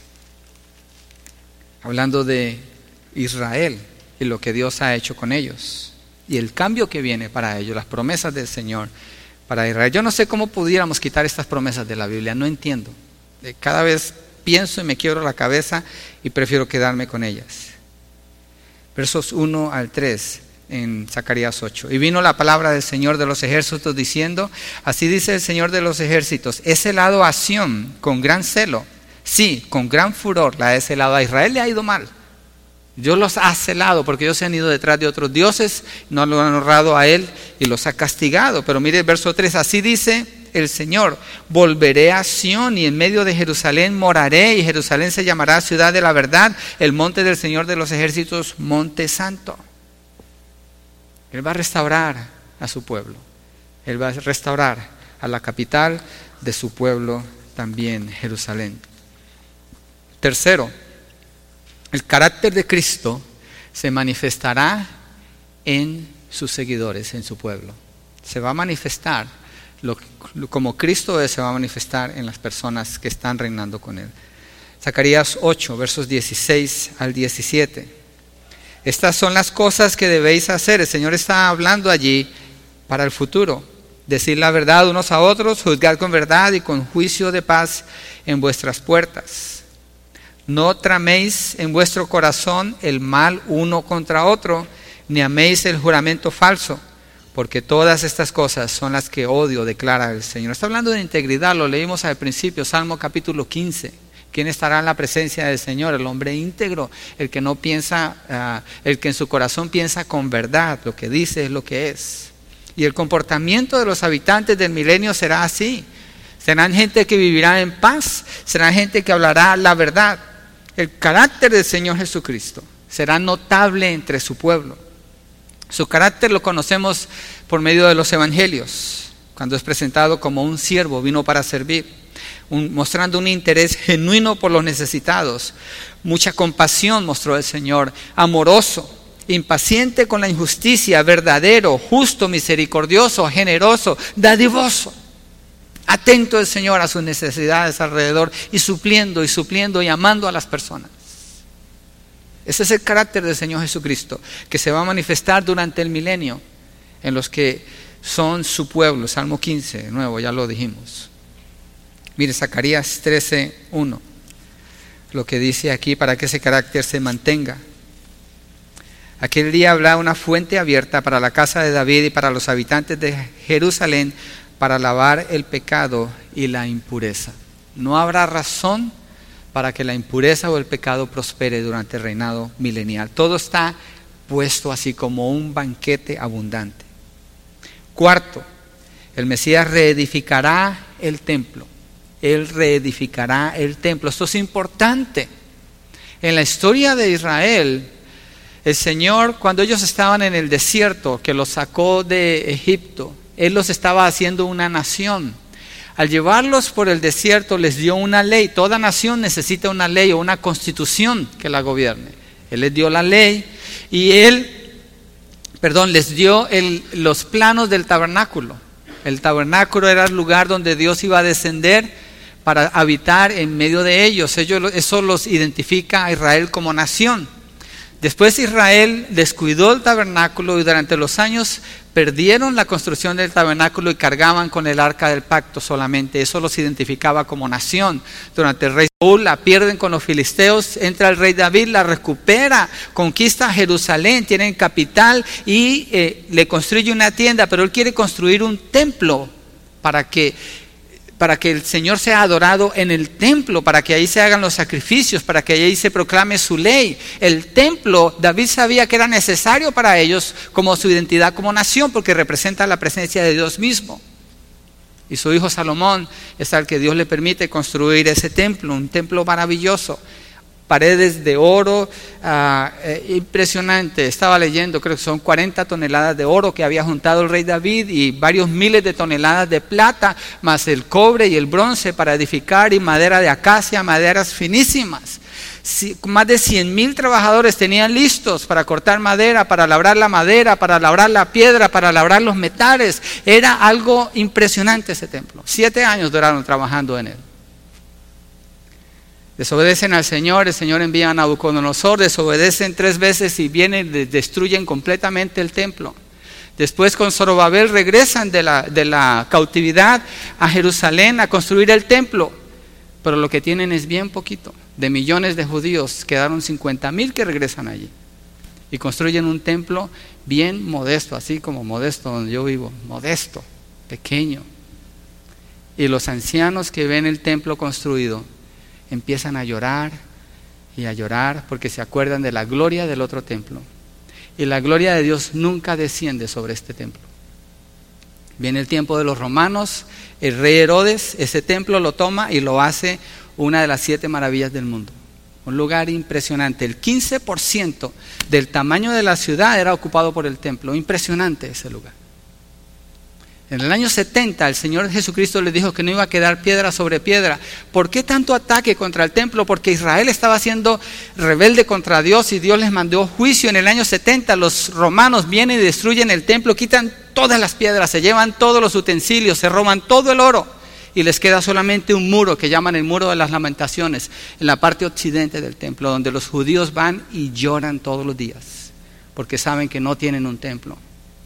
Hablando de Israel y lo que Dios ha hecho con ellos y el cambio que viene para ellos, las promesas del Señor para Israel. Yo no sé cómo pudiéramos quitar estas promesas de la Biblia, no entiendo. Cada vez pienso y me quiebro la cabeza y prefiero quedarme con ellas. Versos 1 al 3 en Zacarías 8. Y vino la palabra del Señor de los ejércitos diciendo: así dice el Señor de los ejércitos, he celado a Sión con gran celo, sí, con gran furor la he celado. A Israel le ha ido mal. Dios los ha celado porque ellos se han ido detrás de otros dioses, no lo han honrado a Él y los ha castigado. Pero mire el verso 3, así dice el Señor: volveré a Sión y en medio de Jerusalén moraré, y Jerusalén se llamará ciudad de la verdad, el monte del Señor de los ejércitos, monte santo. Él va a restaurar a su pueblo, Él va a restaurar a la capital de su pueblo también, Jerusalén. Tercero, el carácter de Cristo se manifestará en sus seguidores, en su pueblo. Se va a manifestar, como Cristo es, se va a manifestar en las personas que están reinando con Él. Zacarías 8, versos 16 al 17. Estas son las cosas que debéis hacer. El Señor está hablando allí para el futuro. Decir la verdad unos a otros, juzgar con verdad y con juicio de paz en vuestras puertas. No traméis en vuestro corazón el mal uno contra otro, ni améis el juramento falso, porque todas estas cosas son las que odio, declara el Señor. Está hablando de integridad, lo leímos al principio, Salmo capítulo 15. ¿Quién estará en la presencia del Señor? El hombre íntegro, el que no piensa, el que en su corazón piensa con verdad, lo que dice es lo que es. Y el comportamiento de los habitantes del milenio será así. Serán gente que vivirá en paz, serán gente que hablará la verdad. El carácter del Señor Jesucristo será notable entre su pueblo. Su carácter lo conocemos por medio de los evangelios, cuando es presentado como un siervo, vino para servir, mostrando un interés genuino por los necesitados. Mucha compasión mostró el Señor, amoroso, impaciente con la injusticia, verdadero, justo, misericordioso, generoso, dadivoso. Atento el Señor a sus necesidades alrededor y supliendo y amando a las personas. Ese es el carácter del Señor Jesucristo, que se va a manifestar durante el milenio en los que son su pueblo. Salmo 15, de nuevo, ya lo dijimos. Mire, Zacarías 13:1, lo que dice aquí para que ese carácter se mantenga. Aquel día habrá una fuente abierta para la casa de David y para los habitantes de Jerusalén, para lavar el pecado y la impureza. No habrá razón para que la impureza o el pecado prospere durante el reinado milenial. Todo está puesto así como un banquete abundante. Cuarto, el Mesías reedificará el templo. Él reedificará el templo. Esto es importante. En la historia de Israel, el Señor, cuando ellos estaban en el desierto, que los sacó de Egipto, Él los estaba haciendo una nación. Al llevarlos por el desierto les dio una ley. Toda nación necesita una ley o una constitución que la gobierne. Él les dio la ley y les dio los planos del tabernáculo. El tabernáculo era el lugar donde Dios iba a descender para habitar en medio de ellos. Eso los identifica a Israel como nación. Después Israel descuidó el tabernáculo y durante los años perdieron la construcción del tabernáculo y cargaban con el arca del pacto solamente. Eso los identificaba como nación. Durante el rey Saúl la pierden con los filisteos, entra el rey David, la recupera, conquista Jerusalén, tienen capital y le construye una tienda, pero él quiere construir un templo para que el Señor sea adorado en el templo, para que ahí se hagan los sacrificios, para que ahí se proclame su ley. El templo, David sabía que era necesario para ellos como su identidad como nación, porque representa la presencia de Dios mismo. Y su hijo Salomón es al que Dios le permite construir ese templo, un templo maravilloso, paredes de oro, impresionante. Estaba leyendo, creo que son 40 toneladas de oro que había juntado el rey David y varios miles de toneladas de plata, más el cobre y el bronce para edificar, y madera de acacia, maderas finísimas. Más de 100,000 trabajadores tenían listos para cortar madera, para labrar la madera, para labrar la piedra, para labrar los metales. Era algo impresionante ese templo. 7 años duraron trabajando en él. Desobedecen al Señor, el Señor envía a Nabucodonosor, desobedecen 3 veces y vienen, destruyen completamente el templo. Después con Zorobabel regresan de la cautividad a Jerusalén a construir el templo, pero lo que tienen es bien poquito. De millones de judíos quedaron 50,000 que regresan allí y construyen un templo bien modesto, así como modesto donde yo vivo, modesto, pequeño. Y los ancianos que ven el templo construido empiezan a llorar y a llorar porque se acuerdan de la gloria del otro templo. Y la gloria de Dios nunca desciende sobre este templo. Viene el tiempo de los romanos, el rey Herodes ese templo lo toma y lo hace una de las 7 maravillas del mundo. Un lugar impresionante. El 15% del tamaño de la ciudad era ocupado por el templo. Impresionante ese lugar. En el año 70 el Señor Jesucristo les dijo que no iba a quedar piedra sobre piedra. ¿Por qué tanto ataque contra el templo? Porque Israel estaba siendo rebelde contra Dios y Dios les mandó juicio. En el año 70 los romanos vienen y destruyen el templo, quitan todas las piedras, se llevan todos los utensilios, se roban todo el oro. Y les queda solamente un muro que llaman el muro de las lamentaciones en la parte occidente del templo, donde los judíos van y lloran todos los días porque saben que no tienen un templo.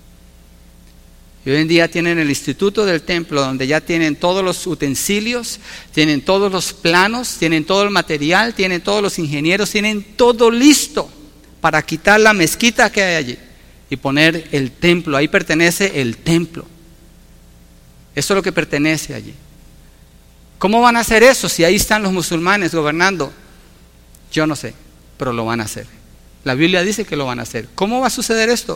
Y hoy en día tienen el instituto del templo, donde ya tienen todos los utensilios, tienen todos los planos, tienen todo el material, tienen todos los ingenieros, tienen todo listo para quitar la mezquita que hay allí y poner el templo. Ahí pertenece el templo. Eso es lo que pertenece allí. ¿Cómo van a hacer eso si ahí están los musulmanes gobernando? Yo no sé, pero lo van a hacer. La Biblia dice que lo van a hacer. ¿Cómo va a suceder esto?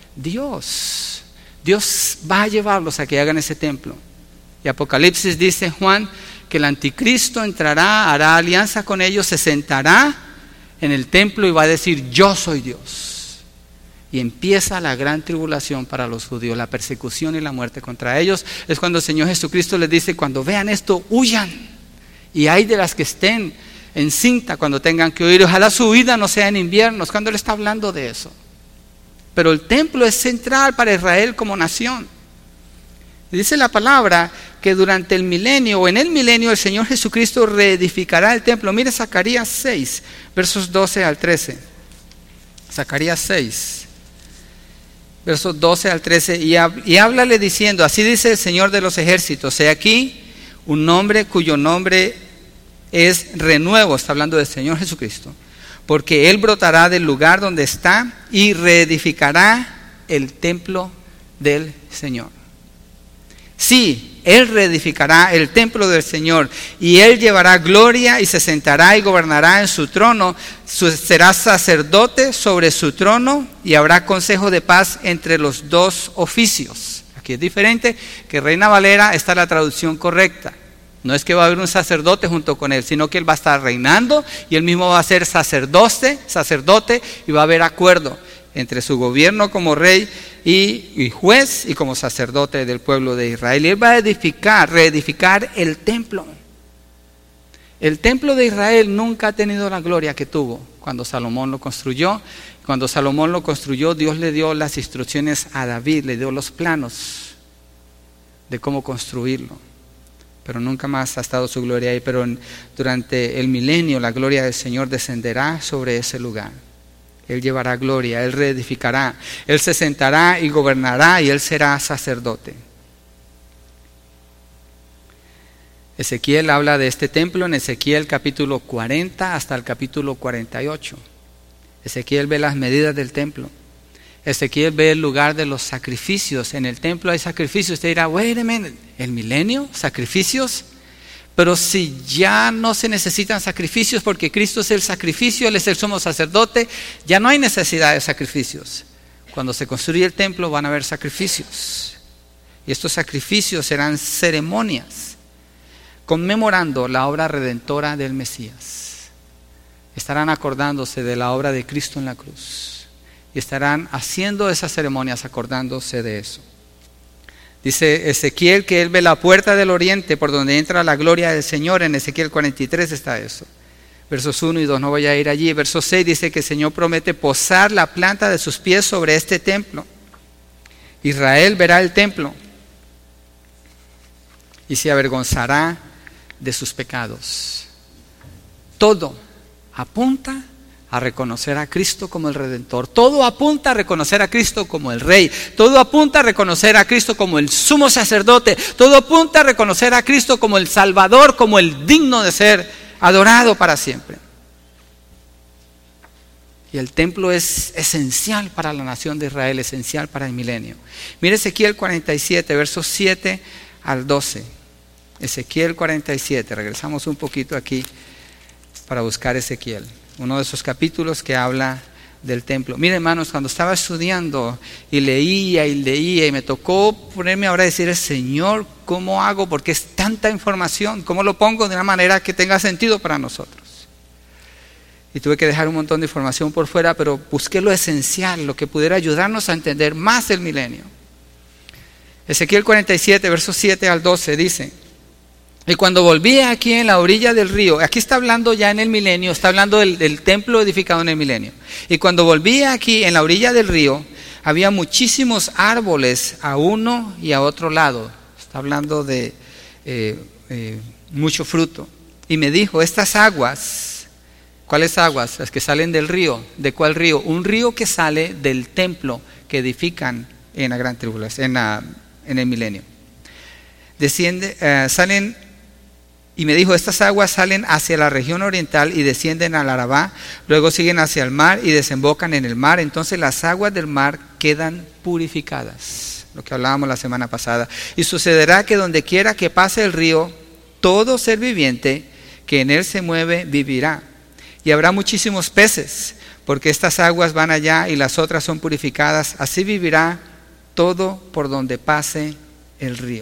Dios va a llevarlos a que hagan ese templo. Y Apocalipsis dice, Juan, que el anticristo entrará, hará alianza con ellos, se sentará en el templo y va a decir, yo soy Dios. Y empieza la gran tribulación para los judíos, la persecución y la muerte contra ellos. Es cuando el Señor Jesucristo les dice, cuando vean esto, huyan. Y hay de las que estén encinta cuando tengan que huir. Ojalá su vida no sea en invierno, es cuando Él está hablando de eso. Pero el templo es central para Israel como nación. Dice la palabra que durante el milenio o en el milenio el Señor Jesucristo reedificará el templo. Mire Zacarías 6, versos 12 al 13. Zacarías 6. Versos 12 al 13, y háblale diciendo, así dice el Señor de los ejércitos, he aquí un nombre cuyo nombre es renuevo, está hablando del Señor Jesucristo, porque Él brotará del lugar donde está y reedificará el templo del Señor. Sí, Él reedificará el templo del Señor y Él llevará gloria y se sentará y gobernará en su trono. Será sacerdote sobre su trono y habrá consejo de paz entre los 2 oficios. Aquí es diferente que Reina Valera, está la traducción correcta. No es que va a haber un sacerdote junto con Él, sino que Él va a estar reinando y Él mismo va a ser sacerdote y va a haber acuerdo entre su gobierno como rey y juez y como sacerdote del pueblo de Israel. Y Él va a reedificar el templo. El templo de Israel nunca ha tenido la gloria que tuvo cuando Salomón lo construyó. Cuando Salomón lo construyó, Dios le dio las instrucciones a David, le dio los planos de cómo construirlo. Pero nunca más ha estado su gloria ahí. Pero durante el milenio la gloria del Señor descenderá sobre ese lugar. Él llevará gloria, Él reedificará, Él se sentará y gobernará y Él será sacerdote. Ezequiel habla de este templo en Ezequiel capítulo 40 hasta el capítulo 48. Ezequiel ve las medidas del templo. Ezequiel ve el lugar de los sacrificios. En el templo hay sacrificios. Usted dirá, wait a minute, ¿el milenio? ¿Sacrificios? Pero si ya no se necesitan sacrificios porque Cristo es el sacrificio, Él es el sumo sacerdote, ya no hay necesidad de sacrificios. Cuando se construye el templo van a haber sacrificios. Y estos sacrificios serán ceremonias conmemorando la obra redentora del Mesías. estarán acordándose de la obra de Cristo en la cruz. Y estarán haciendo esas ceremonias acordándose de eso. Dice Ezequiel que él ve la puerta del oriente por donde entra la gloria del Señor. En Ezequiel 43 está eso. Versos 1 y 2, no voy a ir allí. Verso 6 dice que el Señor promete posar la planta de sus pies sobre este templo. Israel verá el templo y se avergonzará de sus pecados. Todo apunta a reconocer a Cristo como el Redentor. Todo apunta a reconocer a Cristo como el Rey. Todo apunta a reconocer a Cristo como el sumo sacerdote. Todo apunta a reconocer a Cristo como el Salvador, como el digno de ser adorado para siempre. Y el templo es esencial para la nación de Israel, esencial para el milenio. Mire Ezequiel 47, versos 7 al 12. Ezequiel 47, regresamos un poquito aquí para buscar Ezequiel. Uno de esos capítulos que habla del templo. Miren, hermanos, cuando estaba estudiando y leía y me tocó ponerme ahora a decir, Señor, ¿cómo hago? Porque es tanta información, ¿cómo lo pongo de una manera que tenga sentido para nosotros? Y tuve que dejar un montón de información por fuera, pero busqué lo esencial, lo que pudiera ayudarnos a entender más el milenio. Ezequiel 47, versos 7 al 12 dice: y cuando volví aquí en la orilla del río, aquí está hablando ya en el milenio, está hablando del templo edificado en el milenio. Y cuando volví aquí en la orilla del río, había muchísimos árboles a uno y a otro lado. Está hablando de mucho fruto. Y me dijo, estas aguas, ¿cuáles aguas? Las que salen del río. ¿De cuál río? Un río que sale del templo que edifican en la gran tribulación, en el milenio. Salen. Y me dijo, estas aguas salen hacia la región oriental y descienden al Arabá, luego siguen hacia el mar y desembocan en el mar. Entonces las aguas del mar quedan purificadas, lo que hablábamos la semana pasada. Y sucederá que donde quiera que pase el río, todo ser viviente que en él se mueve vivirá. Y habrá muchísimos peces, porque estas aguas van allá y las otras son purificadas. Así vivirá todo por donde pase el río.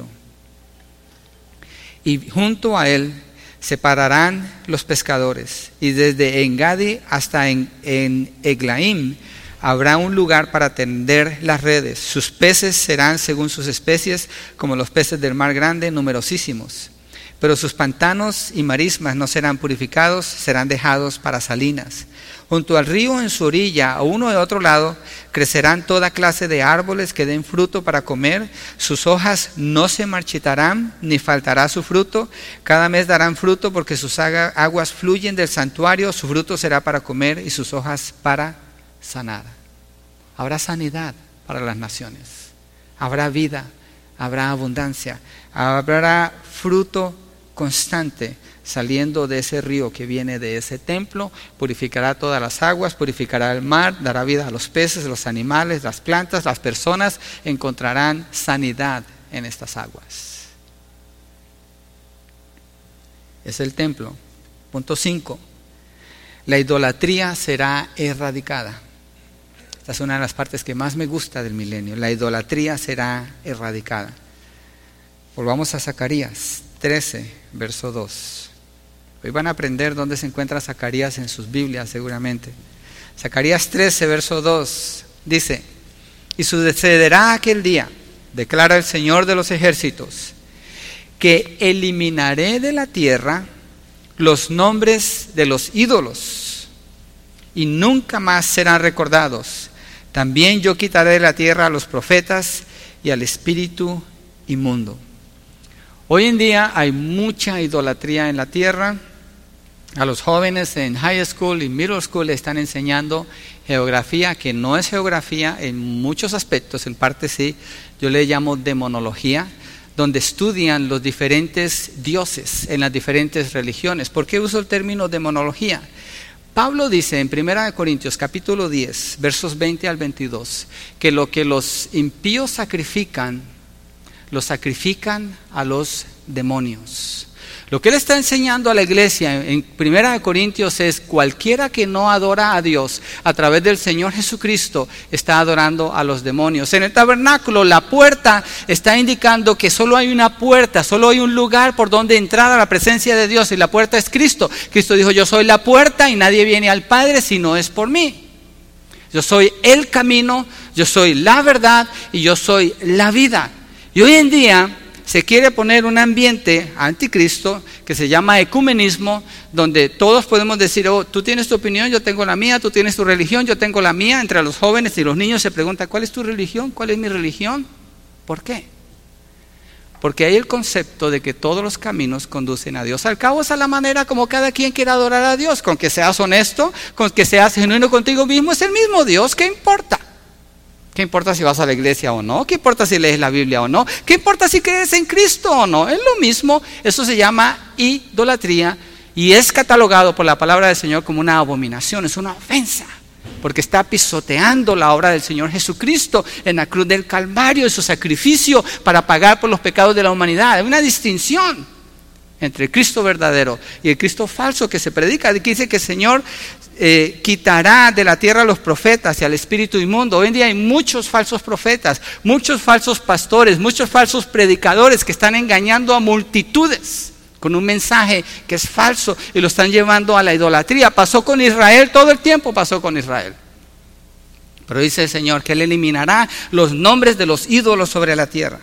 Y junto a él se pararán los pescadores, y desde Engadi hasta en Eglaim habrá un lugar para tender las redes. Sus peces serán según sus especies, como los peces del mar grande, numerosísimos. Pero sus pantanos y marismas no serán purificados, serán dejados para salinas. Junto al río en su orilla, a uno y otro lado, crecerán toda clase de árboles que den fruto para comer. Sus hojas no se marchitarán, ni faltará su fruto. Cada mes darán fruto, porque sus aguas fluyen del santuario. Su fruto será para comer y sus hojas para sanar. Habrá sanidad para las naciones. Habrá vida, habrá abundancia, habrá fruto constante saliendo de ese río que viene de ese templo. Purificará todas las aguas, purificará el mar, dará vida a los peces, los animales, las plantas. Las personas encontrarán sanidad en estas aguas. Es el templo. Punto 5. La idolatría será erradicada. Esta es una de las partes que más me gusta del milenio. La idolatría será erradicada. Volvamos a Zacarías 13, verso 2. Hoy van a aprender dónde se encuentra Zacarías en sus Biblias seguramente. Zacarías 13, verso 2 dice: y sucederá aquel día, declara el Señor de los ejércitos, que eliminaré de la tierra los nombres de los ídolos y nunca más serán recordados. También yo quitaré de la tierra a los profetas y al espíritu inmundo. Hoy en día hay mucha idolatría en la tierra. A los jóvenes en high school y middle school le están enseñando geografía, que no es geografía en muchos aspectos, en parte sí. Yo le llamo demonología, donde estudian los diferentes dioses en las diferentes religiones. ¿Por qué uso el término demonología? Pablo dice en 1 Corintios capítulo 10, versos 20 al 22, que lo que los impíos sacrifican, lo sacrifican a los demonios. Lo que él está enseñando a la iglesia en 1 Corintios es: cualquiera que no adora a Dios a través del Señor Jesucristo está adorando a los demonios. En el tabernáculo, la puerta está indicando que solo hay una puerta, solo hay un lugar por donde entrar a la presencia de Dios, y la puerta es Cristo. Cristo dijo: yo soy la puerta y nadie viene al Padre si no es por mí. Yo soy el camino, yo soy la verdad y yo soy la vida. Y hoy en día se quiere poner un ambiente anticristo que se llama ecumenismo, donde todos podemos decir: oh, tú tienes tu opinión, yo tengo la mía, tú tienes tu religión, yo tengo la mía. Entre los jóvenes y los niños se pregunta: ¿cuál es tu religión? ¿Cuál es mi religión? ¿Por qué? Porque hay el concepto de que todos los caminos conducen a Dios. Al cabo, esa es la manera como cada quien quiere adorar a Dios. Con que seas honesto, con que seas genuino contigo mismo, es el mismo Dios. ¿Qué importa? ¿Qué importa si vas a la iglesia o no? ¿Qué importa si lees la Biblia o no? ¿Qué importa si crees en Cristo o no? Es lo mismo. Eso se llama idolatría y es catalogado por la palabra del Señor como una abominación, es una ofensa, porque está pisoteando la obra del Señor Jesucristo en la cruz del Calvario y su sacrificio para pagar por los pecados de la humanidad. Hay una distinción entre el Cristo verdadero y el Cristo falso que se predica. Aquí dice que el Señor quitará de la tierra a los profetas y al espíritu inmundo. Hoy en día hay muchos falsos profetas, muchos falsos pastores, muchos falsos predicadores que están engañando a multitudes con un mensaje que es falso y lo están llevando a la idolatría. Pasó con Israel, todo el tiempo pasó con Israel. Pero dice el Señor que Él eliminará los nombres de los ídolos sobre la tierra.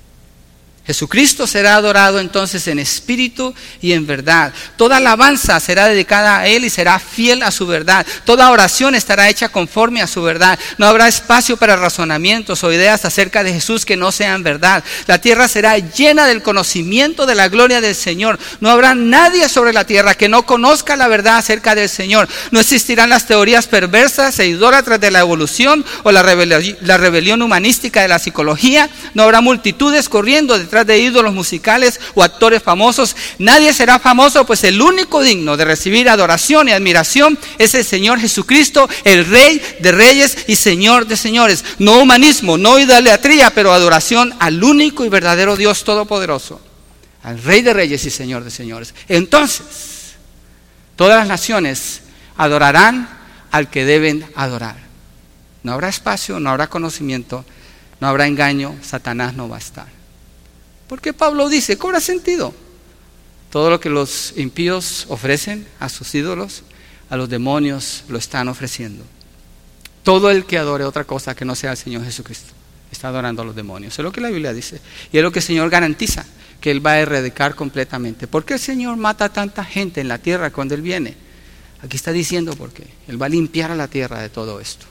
Jesucristo será adorado entonces en espíritu y en verdad. Toda alabanza será dedicada a Él y será fiel a su verdad. Toda oración estará hecha conforme a su verdad. No habrá espacio para razonamientos o ideas acerca de Jesús que no sean verdad. La tierra será llena del conocimiento de la gloria del Señor. No habrá nadie sobre la tierra que no conozca la verdad acerca del Señor. No existirán las teorías perversas e idólatras de la evolución o la rebelión humanística de la psicología. No habrá multitudes corriendo detrás de ídolos musicales o actores famosos. Nadie será famoso, pues el único digno de recibir adoración y admiración es el Señor Jesucristo, el Rey de Reyes y Señor de Señores. No humanismo, no idolatría, pero adoración al único y verdadero Dios Todopoderoso, al Rey de Reyes y Señor de Señores. Entonces, todas las naciones adorarán al que deben adorar. No habrá espacio, no habrá conocimiento, no habrá engaño. Satanás no va a estar. Porque Pablo dice, cobra sentido. Todo lo que los impíos ofrecen a sus ídolos, a los demonios lo están ofreciendo. Todo el que adore otra cosa que no sea el Señor Jesucristo está adorando a los demonios. Es lo que la Biblia dice. Y es lo que el Señor garantiza, que Él va a erradicar completamente. ¿Por qué el Señor mata a tanta gente en la tierra cuando Él viene? Aquí está diciendo por qué. Él va a limpiar a la tierra de todo esto.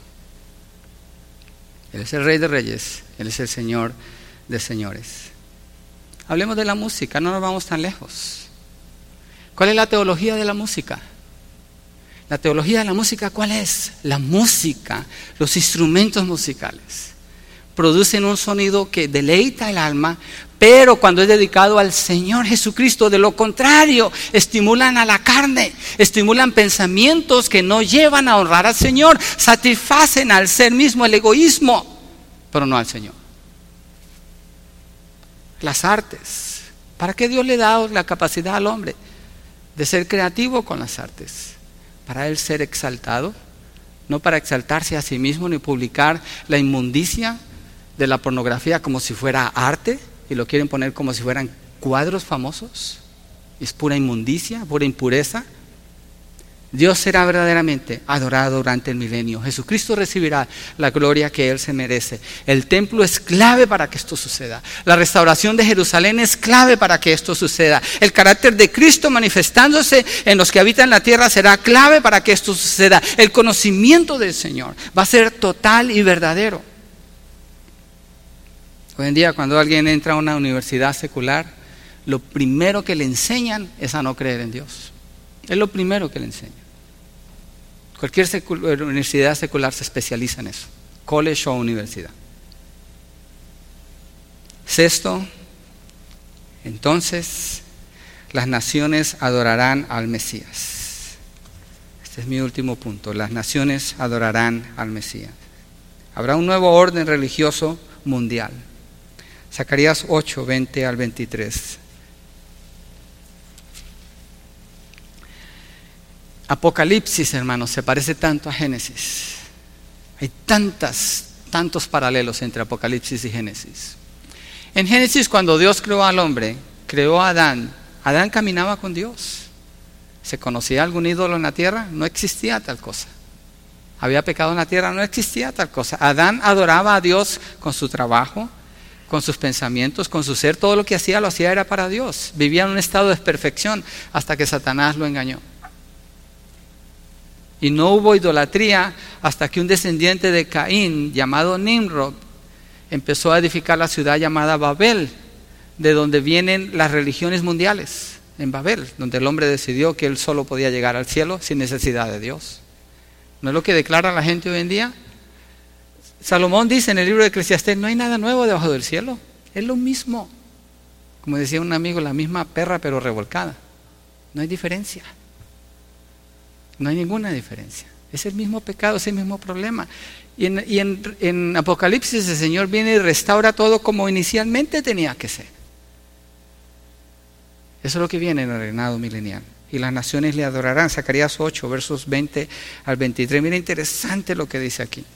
Él es el Rey de Reyes, Él es el Señor de Señores. Hablemos de la música, no nos vamos tan lejos. ¿Cuál es la teología de la música? La teología de la música, ¿cuál es? La música, los instrumentos musicales producen un sonido que deleita el alma, pero cuando es dedicado al Señor Jesucristo, de lo contrario, estimulan a la carne, estimulan pensamientos que no llevan a honrar al Señor, satisfacen al ser mismo el egoísmo, pero no al Señor. Las artes. ¿Para qué Dios le da la capacidad al hombre de ser creativo con las artes? Para él ser exaltado, no para exaltarse a sí mismo ni publicar la inmundicia de la pornografía como si fuera arte y lo quieren poner como si fueran cuadros famosos. Es pura inmundicia, pura impureza. Dios será verdaderamente adorado durante el milenio. Jesucristo recibirá la gloria que Él se merece. El templo es clave para que esto suceda. La restauración de Jerusalén es clave para que esto suceda. El carácter de Cristo manifestándose en los que habitan la tierra será clave para que esto suceda. El conocimiento del Señor va a ser total y verdadero. Hoy en día, cuando alguien entra a una universidad secular, lo primero que le enseñan es a no creer en Dios. Es lo primero que le enseñan. Cualquier universidad secular se especializa en eso. College o universidad. Sexto, entonces las naciones adorarán al Mesías. Este es mi último punto. Las naciones adorarán al Mesías. Habrá un nuevo orden religioso mundial. Zacarías 8, 20 al 23. Apocalipsis, hermanos, se parece tanto a Génesis. Hay tantos paralelos entre Apocalipsis y Génesis. En Génesis, cuando Dios creó al hombre, creó a Adán. Adán caminaba con Dios. ¿Se conocía algún ídolo en la tierra? No existía tal cosa. ¿Había pecado en la tierra? No existía tal cosa. Adán adoraba a Dios con su trabajo, con sus pensamientos, con su ser. Todo lo que hacía, lo hacía era para Dios. Vivía en un estado de perfección hasta que Satanás lo engañó. Y no hubo idolatría hasta que un descendiente de Caín, llamado Nimrod, empezó a edificar la ciudad llamada Babel, de donde vienen las religiones mundiales, en Babel, donde el hombre decidió que él solo podía llegar al cielo sin necesidad de Dios. ¿No es lo que declara la gente hoy en día? Salomón dice en el libro de Eclesiastés, no hay nada nuevo debajo del cielo, es lo mismo. Como decía un amigo, la misma perra pero revolcada. No hay diferencia. No hay ninguna diferencia. Es el mismo pecado, es el mismo problema. Y en Apocalipsis el Señor viene y restaura todo como inicialmente tenía que ser. Eso es lo que viene en el reinado milenial. Y las naciones le adorarán. Zacarías 8, versos 20 al 23. Mira, interesante lo que dice aquí.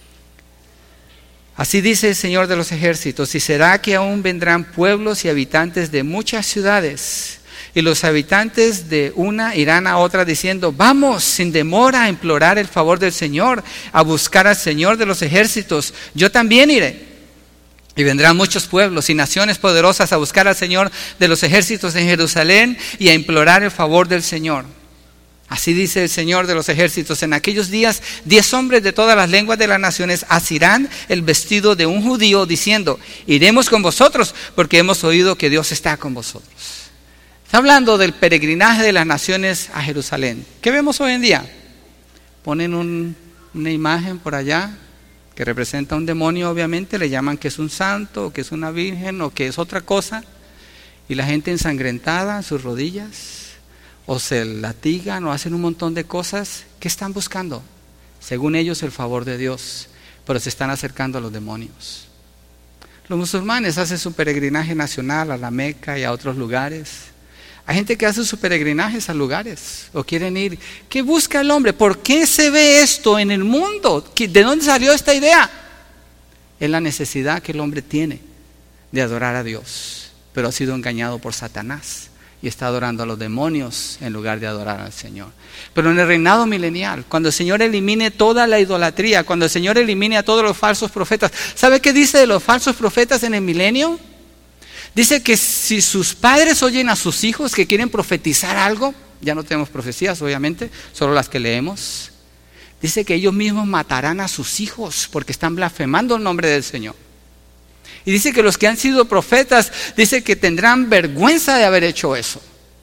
Así dice el Señor de los ejércitos: y será que aún vendrán pueblos y habitantes de muchas ciudades, y los habitantes de una irán a otra diciendo, vamos sin demora a implorar el favor del Señor, a buscar al Señor de los ejércitos. Yo también iré. Y vendrán muchos pueblos y naciones poderosas a buscar al Señor de los ejércitos en Jerusalén y a implorar el favor del Señor. Así dice el Señor de los ejércitos: en aquellos días 10 hombres de todas las lenguas de las naciones asirán el vestido de un judío diciendo, iremos con vosotros porque hemos oído que Dios está con vosotros. Está hablando del peregrinaje de las naciones a Jerusalén. ¿Qué vemos hoy en día? Ponen una imagen por allá que representa a un demonio, obviamente, le llaman que es un santo, o que es una virgen, o que es otra cosa, y la gente ensangrentada en sus rodillas, o se latigan, o hacen un montón de cosas. ¿Qué están buscando? Según ellos, el favor de Dios, pero se están acercando a los demonios. Los musulmanes hacen su peregrinaje nacional a la Meca y a otros lugares. Hay gente que hace sus peregrinajes a lugares o quieren ir. ¿Qué busca el hombre? ¿Por qué se ve esto en el mundo? ¿De dónde salió esta idea? Es la necesidad que el hombre tiene de adorar a Dios, pero ha sido engañado por Satanás y está adorando a los demonios en lugar de adorar al Señor. Pero en el reinado milenial, cuando el Señor elimine toda la idolatría, cuando el Señor elimine a todos los falsos profetas, ¿sabe qué dice de los falsos profetas en el milenio? Dice que si sus padres oyen a sus hijos que quieren profetizar algo, ya no tenemos profecías obviamente, solo las que leemos, dice que ellos mismos matarán a sus hijos porque están blasfemando el nombre del Señor. Y dice que los que han sido profetas, dice que tendrán vergüenza de haber hecho eso.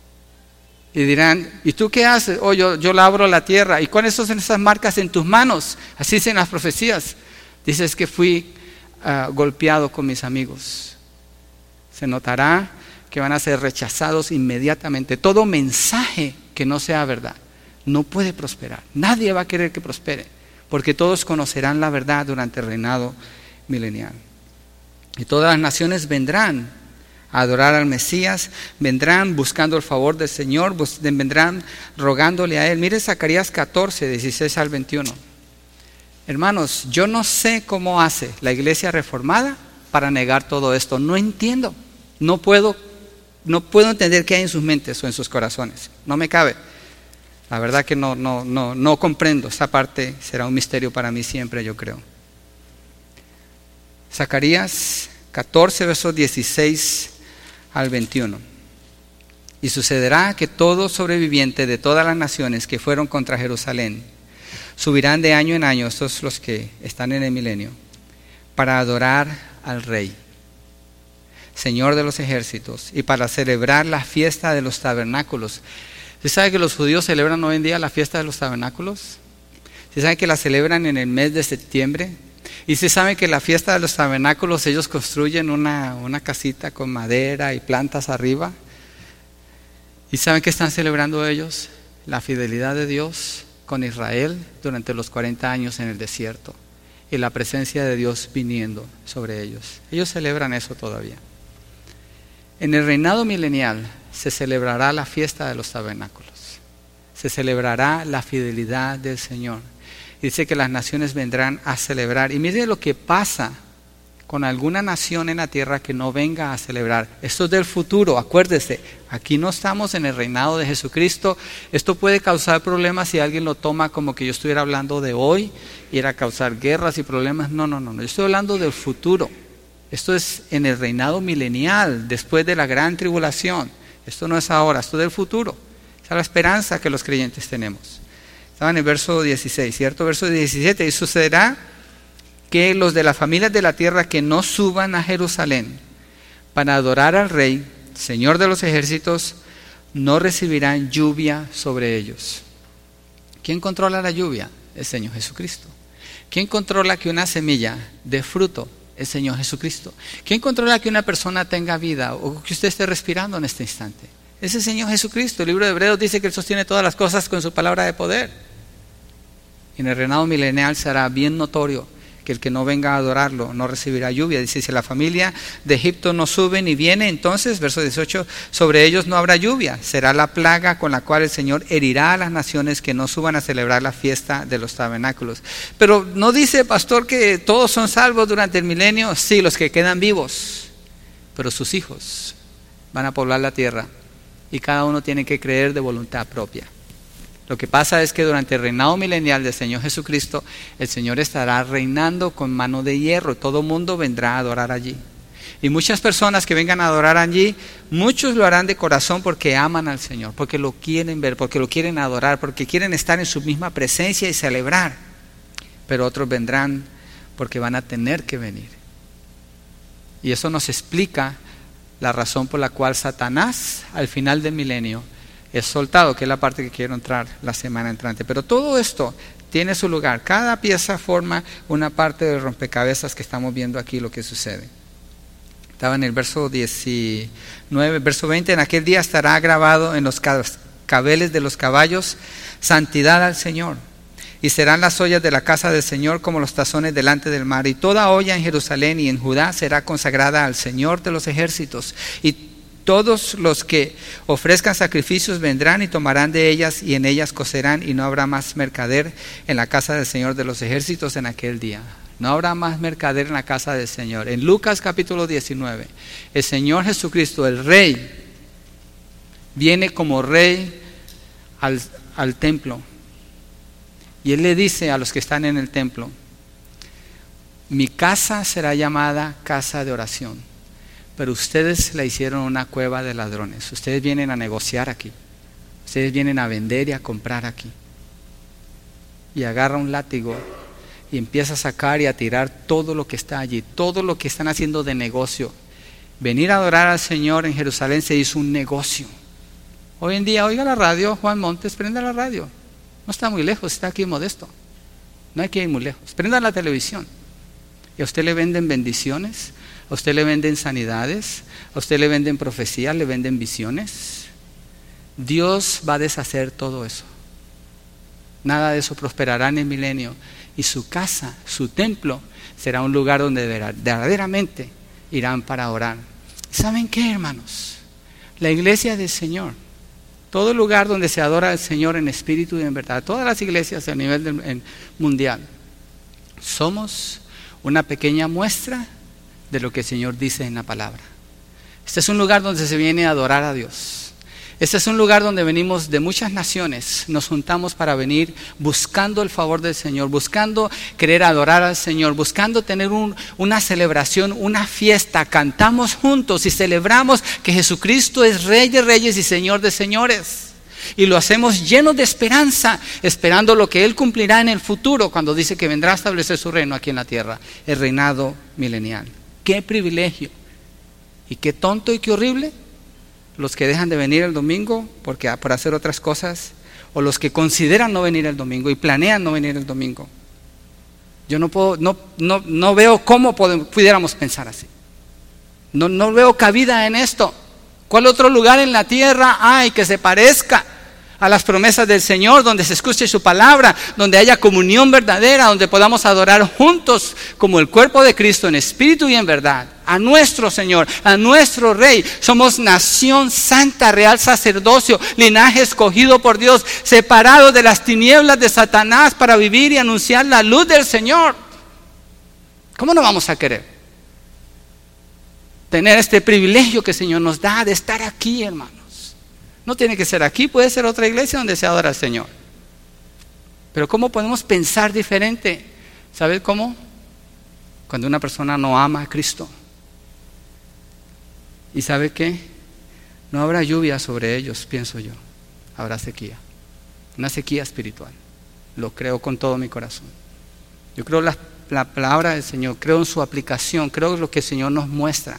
Y dirán, ¿y tú qué haces? Oh, yo labro la tierra. ¿Y cuáles son esas marcas en tus manos? Así dicen las profecías. Dices que fui golpeado con mis amigos. Se notará que van a ser rechazados inmediatamente. Todo mensaje que no sea verdad no puede prosperar. Nadie va a querer que prospere, porque todos conocerán la verdad durante el reinado milenial. Y todas las naciones vendrán a adorar al Mesías, vendrán buscando el favor del Señor, vendrán rogándole a Él. Mire Zacarías 14, 16 al 21. Hermanos, yo no sé cómo hace la iglesia reformada para negar todo esto. No entiendo. No puedo entender qué hay en sus mentes o en sus corazones. No me cabe. La verdad que no comprendo. Esa parte será un misterio para mí siempre, yo creo. Zacarías 14, versos 16 al 21. Y sucederá que todo sobreviviente de todas las naciones que fueron contra Jerusalén subirán de año en año, estos los que están en el milenio, para adorar al Rey, Señor de los ejércitos, y para celebrar la fiesta de los tabernáculos. ¿Usted sabe que los judíos celebran hoy en día la fiesta de los tabernáculos? ¿Usted sabe que la celebran en el mes de septiembre? Y usted sabe que la fiesta de los tabernáculos ellos construyen una casita con madera y plantas arriba. ¿Y saben qué están celebrando ellos? La fidelidad de Dios con Israel durante los 40 años en el desierto y la presencia de Dios viniendo sobre ellos. Ellos celebran eso todavía. En el reinado milenial se celebrará la fiesta de los tabernáculos. se celebrará la fidelidad del Señor. Dice que las naciones vendrán a celebrar. Y mire lo que pasa con alguna nación en la tierra que no venga a celebrar. Esto es del futuro, acuérdese, aquí no estamos en el reinado de Jesucristo. Esto puede causar problemas si alguien lo toma como que yo estuviera hablando de hoy, y era causar guerras y problemas. No, yo estoy hablando del futuro. Esto es en el reinado milenial, después de la gran tribulación. Esto no es ahora, esto es del futuro. Esa es la esperanza que los creyentes tenemos. Estaba en el verso 16, ¿cierto? Verso 17, y sucederá que los de las familias de la tierra que no suban a Jerusalén para adorar al Rey, Señor de los ejércitos, no recibirán lluvia sobre ellos. ¿Quién controla la lluvia? El Señor Jesucristo. ¿Quién controla que una semilla dé fruto? El Señor Jesucristo. ¿Quién controla que una persona tenga vida o que usted esté respirando en este instante? Es el Señor Jesucristo. El libro de Hebreos dice que Él sostiene todas las cosas con su palabra de poder. Y en el reinado milenial será bien notorio que el que no venga a adorarlo no recibirá lluvia. Dice, si la familia de Egipto no sube ni viene, entonces, verso 18, sobre ellos no habrá lluvia. Será la plaga con la cual el Señor herirá a las naciones que no suban a celebrar la fiesta de los tabernáculos. Pero no dice, pastor, que todos son salvos durante el milenio. Sí, los que quedan vivos, pero sus hijos van a poblar la tierra y cada uno tiene que creer de voluntad propia. Lo que pasa es que durante el reinado milenial del Señor Jesucristo, el Señor estará reinando con mano de hierro. Todo mundo vendrá a adorar allí. Y muchas personas que vengan a adorar allí, muchos lo harán de corazón porque aman al Señor, porque lo quieren ver, porque lo quieren adorar, porque quieren estar en su misma presencia y celebrar. Pero otros vendrán porque van a tener que venir. Y eso nos explica la razón por la cual Satanás, al final del milenio, es soltado, que es la parte que quiero entrar la semana entrante. Pero todo esto tiene su lugar. Cada pieza forma una parte del rompecabezas que estamos viendo aquí lo que sucede. Estaba en el verso 19, verso 20. En aquel día estará grabado en los cabeles de los caballos: santidad al Señor. Y serán las ollas de la casa del Señor como los tazones delante del mar. Y toda olla en Jerusalén y en Judá será consagrada al Señor de los ejércitos. Y todos los que ofrezcan sacrificios vendrán y tomarán de ellas, y en ellas cocerán, y no habrá más mercader en la casa del Señor de los ejércitos en aquel día. No habrá más mercader en la casa del Señor. En Lucas capítulo 19, el Señor Jesucristo, el Rey, viene como Rey al templo. Y Él le dice a los que están en el templo: mi casa será llamada casa de oración, pero ustedes la hicieron una cueva de ladrones. Ustedes vienen a negociar aquí. Ustedes vienen a vender y a comprar aquí. Y agarra un látigo y empieza a sacar y a tirar todo lo que está allí, todo lo que están haciendo de negocio. Venir a adorar al Señor en Jerusalén se hizo un negocio. Hoy en día, oiga la radio, Juan Montes, prenda la radio. No está muy lejos, está aquí en Modesto. No hay que ir muy lejos. Prenda la televisión. Y a usted le venden bendiciones, a usted le venden sanidades, a usted le venden profecías, le venden visiones. Dios va a deshacer todo eso. Nada de eso prosperará en el milenio. Y su casa, su templo, será un lugar donde verdaderamente irán para orar. ¿Saben qué, hermanos? La iglesia del Señor, todo lugar donde se adora al Señor en espíritu y en verdad, todas las iglesias a nivel mundial, somos una pequeña muestra de lo que el Señor dice en la palabra. Este es un lugar donde se viene a adorar a Dios. Este es un lugar donde venimos de muchas naciones, nos juntamos para venir buscando el favor del Señor, buscando querer adorar al Señor, buscando tener una celebración, una fiesta. Cantamos juntos y celebramos que Jesucristo es Rey de Reyes y Señor de Señores. Y lo hacemos llenos de esperanza, esperando lo que Él cumplirá en el futuro, cuando dice que vendrá a establecer su reino aquí en la tierra, el reinado milenial. ¡Qué privilegio! Y qué tonto y qué horrible los que dejan de venir el domingo por hacer otras cosas, o los que consideran no venir el domingo y planean no venir el domingo. Yo no veo cómo pudiéramos pensar así. No veo cabida en esto. ¿Cuál otro lugar en la tierra hay que se parezca a las promesas del Señor, donde se escuche su palabra, donde haya comunión verdadera, donde podamos adorar juntos como el cuerpo de Cristo en espíritu y en verdad, a nuestro Señor, a nuestro Rey. Somos nación santa, real sacerdocio, linaje escogido por Dios, separado de las tinieblas de Satanás para vivir y anunciar la luz del Señor. ¿Cómo no vamos a querer tener este privilegio que el Señor nos da de estar aquí, hermanos? No tiene que ser aquí, puede ser otra iglesia donde se adora al Señor. Pero ¿cómo podemos pensar diferente? ¿Sabes cómo? Cuando una persona no ama a Cristo. ¿Y sabe qué? No habrá lluvia sobre ellos, pienso yo. Habrá sequía. Una sequía espiritual. Lo creo con todo mi corazón. Yo creo la palabra del Señor, creo en su aplicación, creo en lo que el Señor nos muestra.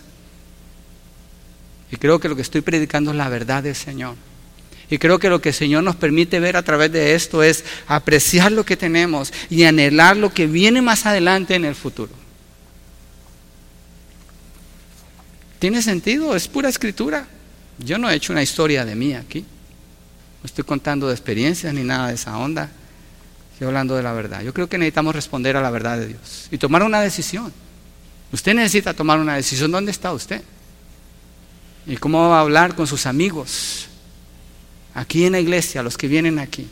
Y creo que lo que estoy predicando es la verdad del Señor. Y creo que lo que el Señor nos permite ver a través de esto es apreciar lo que tenemos y anhelar lo que viene más adelante en el futuro. ¿Tiene sentido? Es pura escritura. Yo no he hecho una historia de mí aquí. No estoy contando de experiencias ni nada de esa onda. Estoy hablando de la verdad. Yo creo que necesitamos responder a la verdad de Dios y tomar una decisión. Usted necesita tomar una decisión. ¿Dónde está usted? ¿Y cómo va a hablar con sus amigos aquí en la iglesia, los que vienen aquí?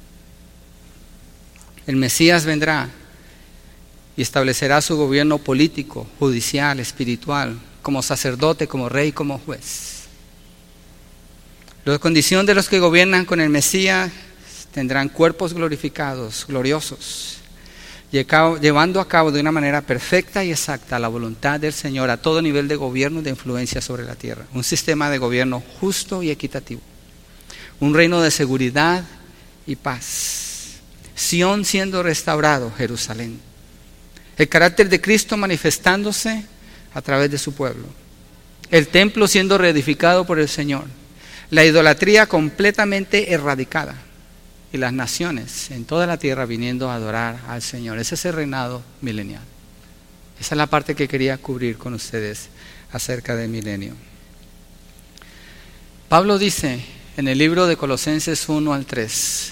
El Mesías vendrá y establecerá su gobierno político, judicial, espiritual, como sacerdote, como rey, como juez. La condición de los que gobiernan con el Mesías tendrán cuerpos glorificados, gloriosos, llevando a cabo de una manera perfecta y exacta la voluntad del Señor a todo nivel de gobierno y de influencia sobre la tierra. Un sistema de gobierno justo y equitativo. Un reino de seguridad y paz. Sión siendo restaurado, Jerusalén. El carácter de Cristo manifestándose a través de su pueblo. El templo siendo reedificado por el Señor. La idolatría completamente erradicada. Y las naciones en toda la tierra viniendo a adorar al Señor. Ese es el reinado milenial. Esa es la parte que quería cubrir con ustedes acerca del milenio. Pablo dice en el libro de Colosenses 1 al 3,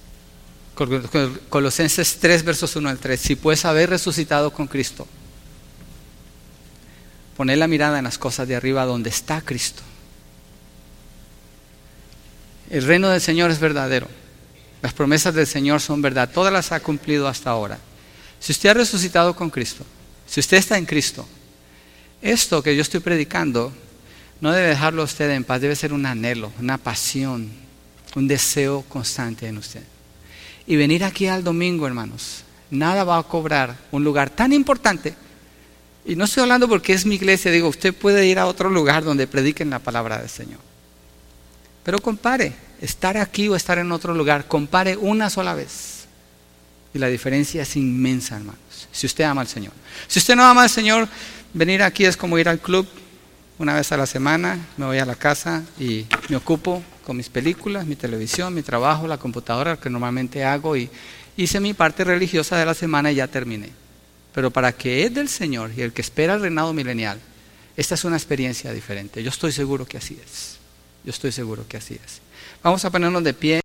Colosenses 3 versos 1 al 3, si pues habéis resucitado con Cristo, poned la mirada en las cosas de arriba donde está Cristo. El reino del Señor es verdadero. Las promesas del Señor son verdad, todas las ha cumplido hasta ahora. Si usted ha resucitado con Cristo, si usted está en Cristo, esto que yo estoy predicando no debe dejarlo a usted en paz, debe ser un anhelo, una pasión, un deseo constante en usted. Y venir aquí al domingo, hermanos, nada va a cobrar un lugar tan importante. Y no estoy hablando porque es mi iglesia, digo, usted puede ir a otro lugar donde prediquen la palabra del Señor. Pero compare, estar aquí o estar en otro lugar, compare una sola vez. Y la diferencia es inmensa, hermanos, si usted ama al Señor. Si usted no ama al Señor, venir aquí es como ir al club una vez a la semana, me voy a la casa y me ocupo con mis películas, mi televisión, mi trabajo, la computadora, que normalmente hago, y hice mi parte religiosa de la semana y ya terminé. Pero para que es del Señor y el que espera el reinado milenial, esta es una experiencia diferente. Yo estoy seguro que así es. Yo estoy seguro que así es. Vamos a ponernos de pie.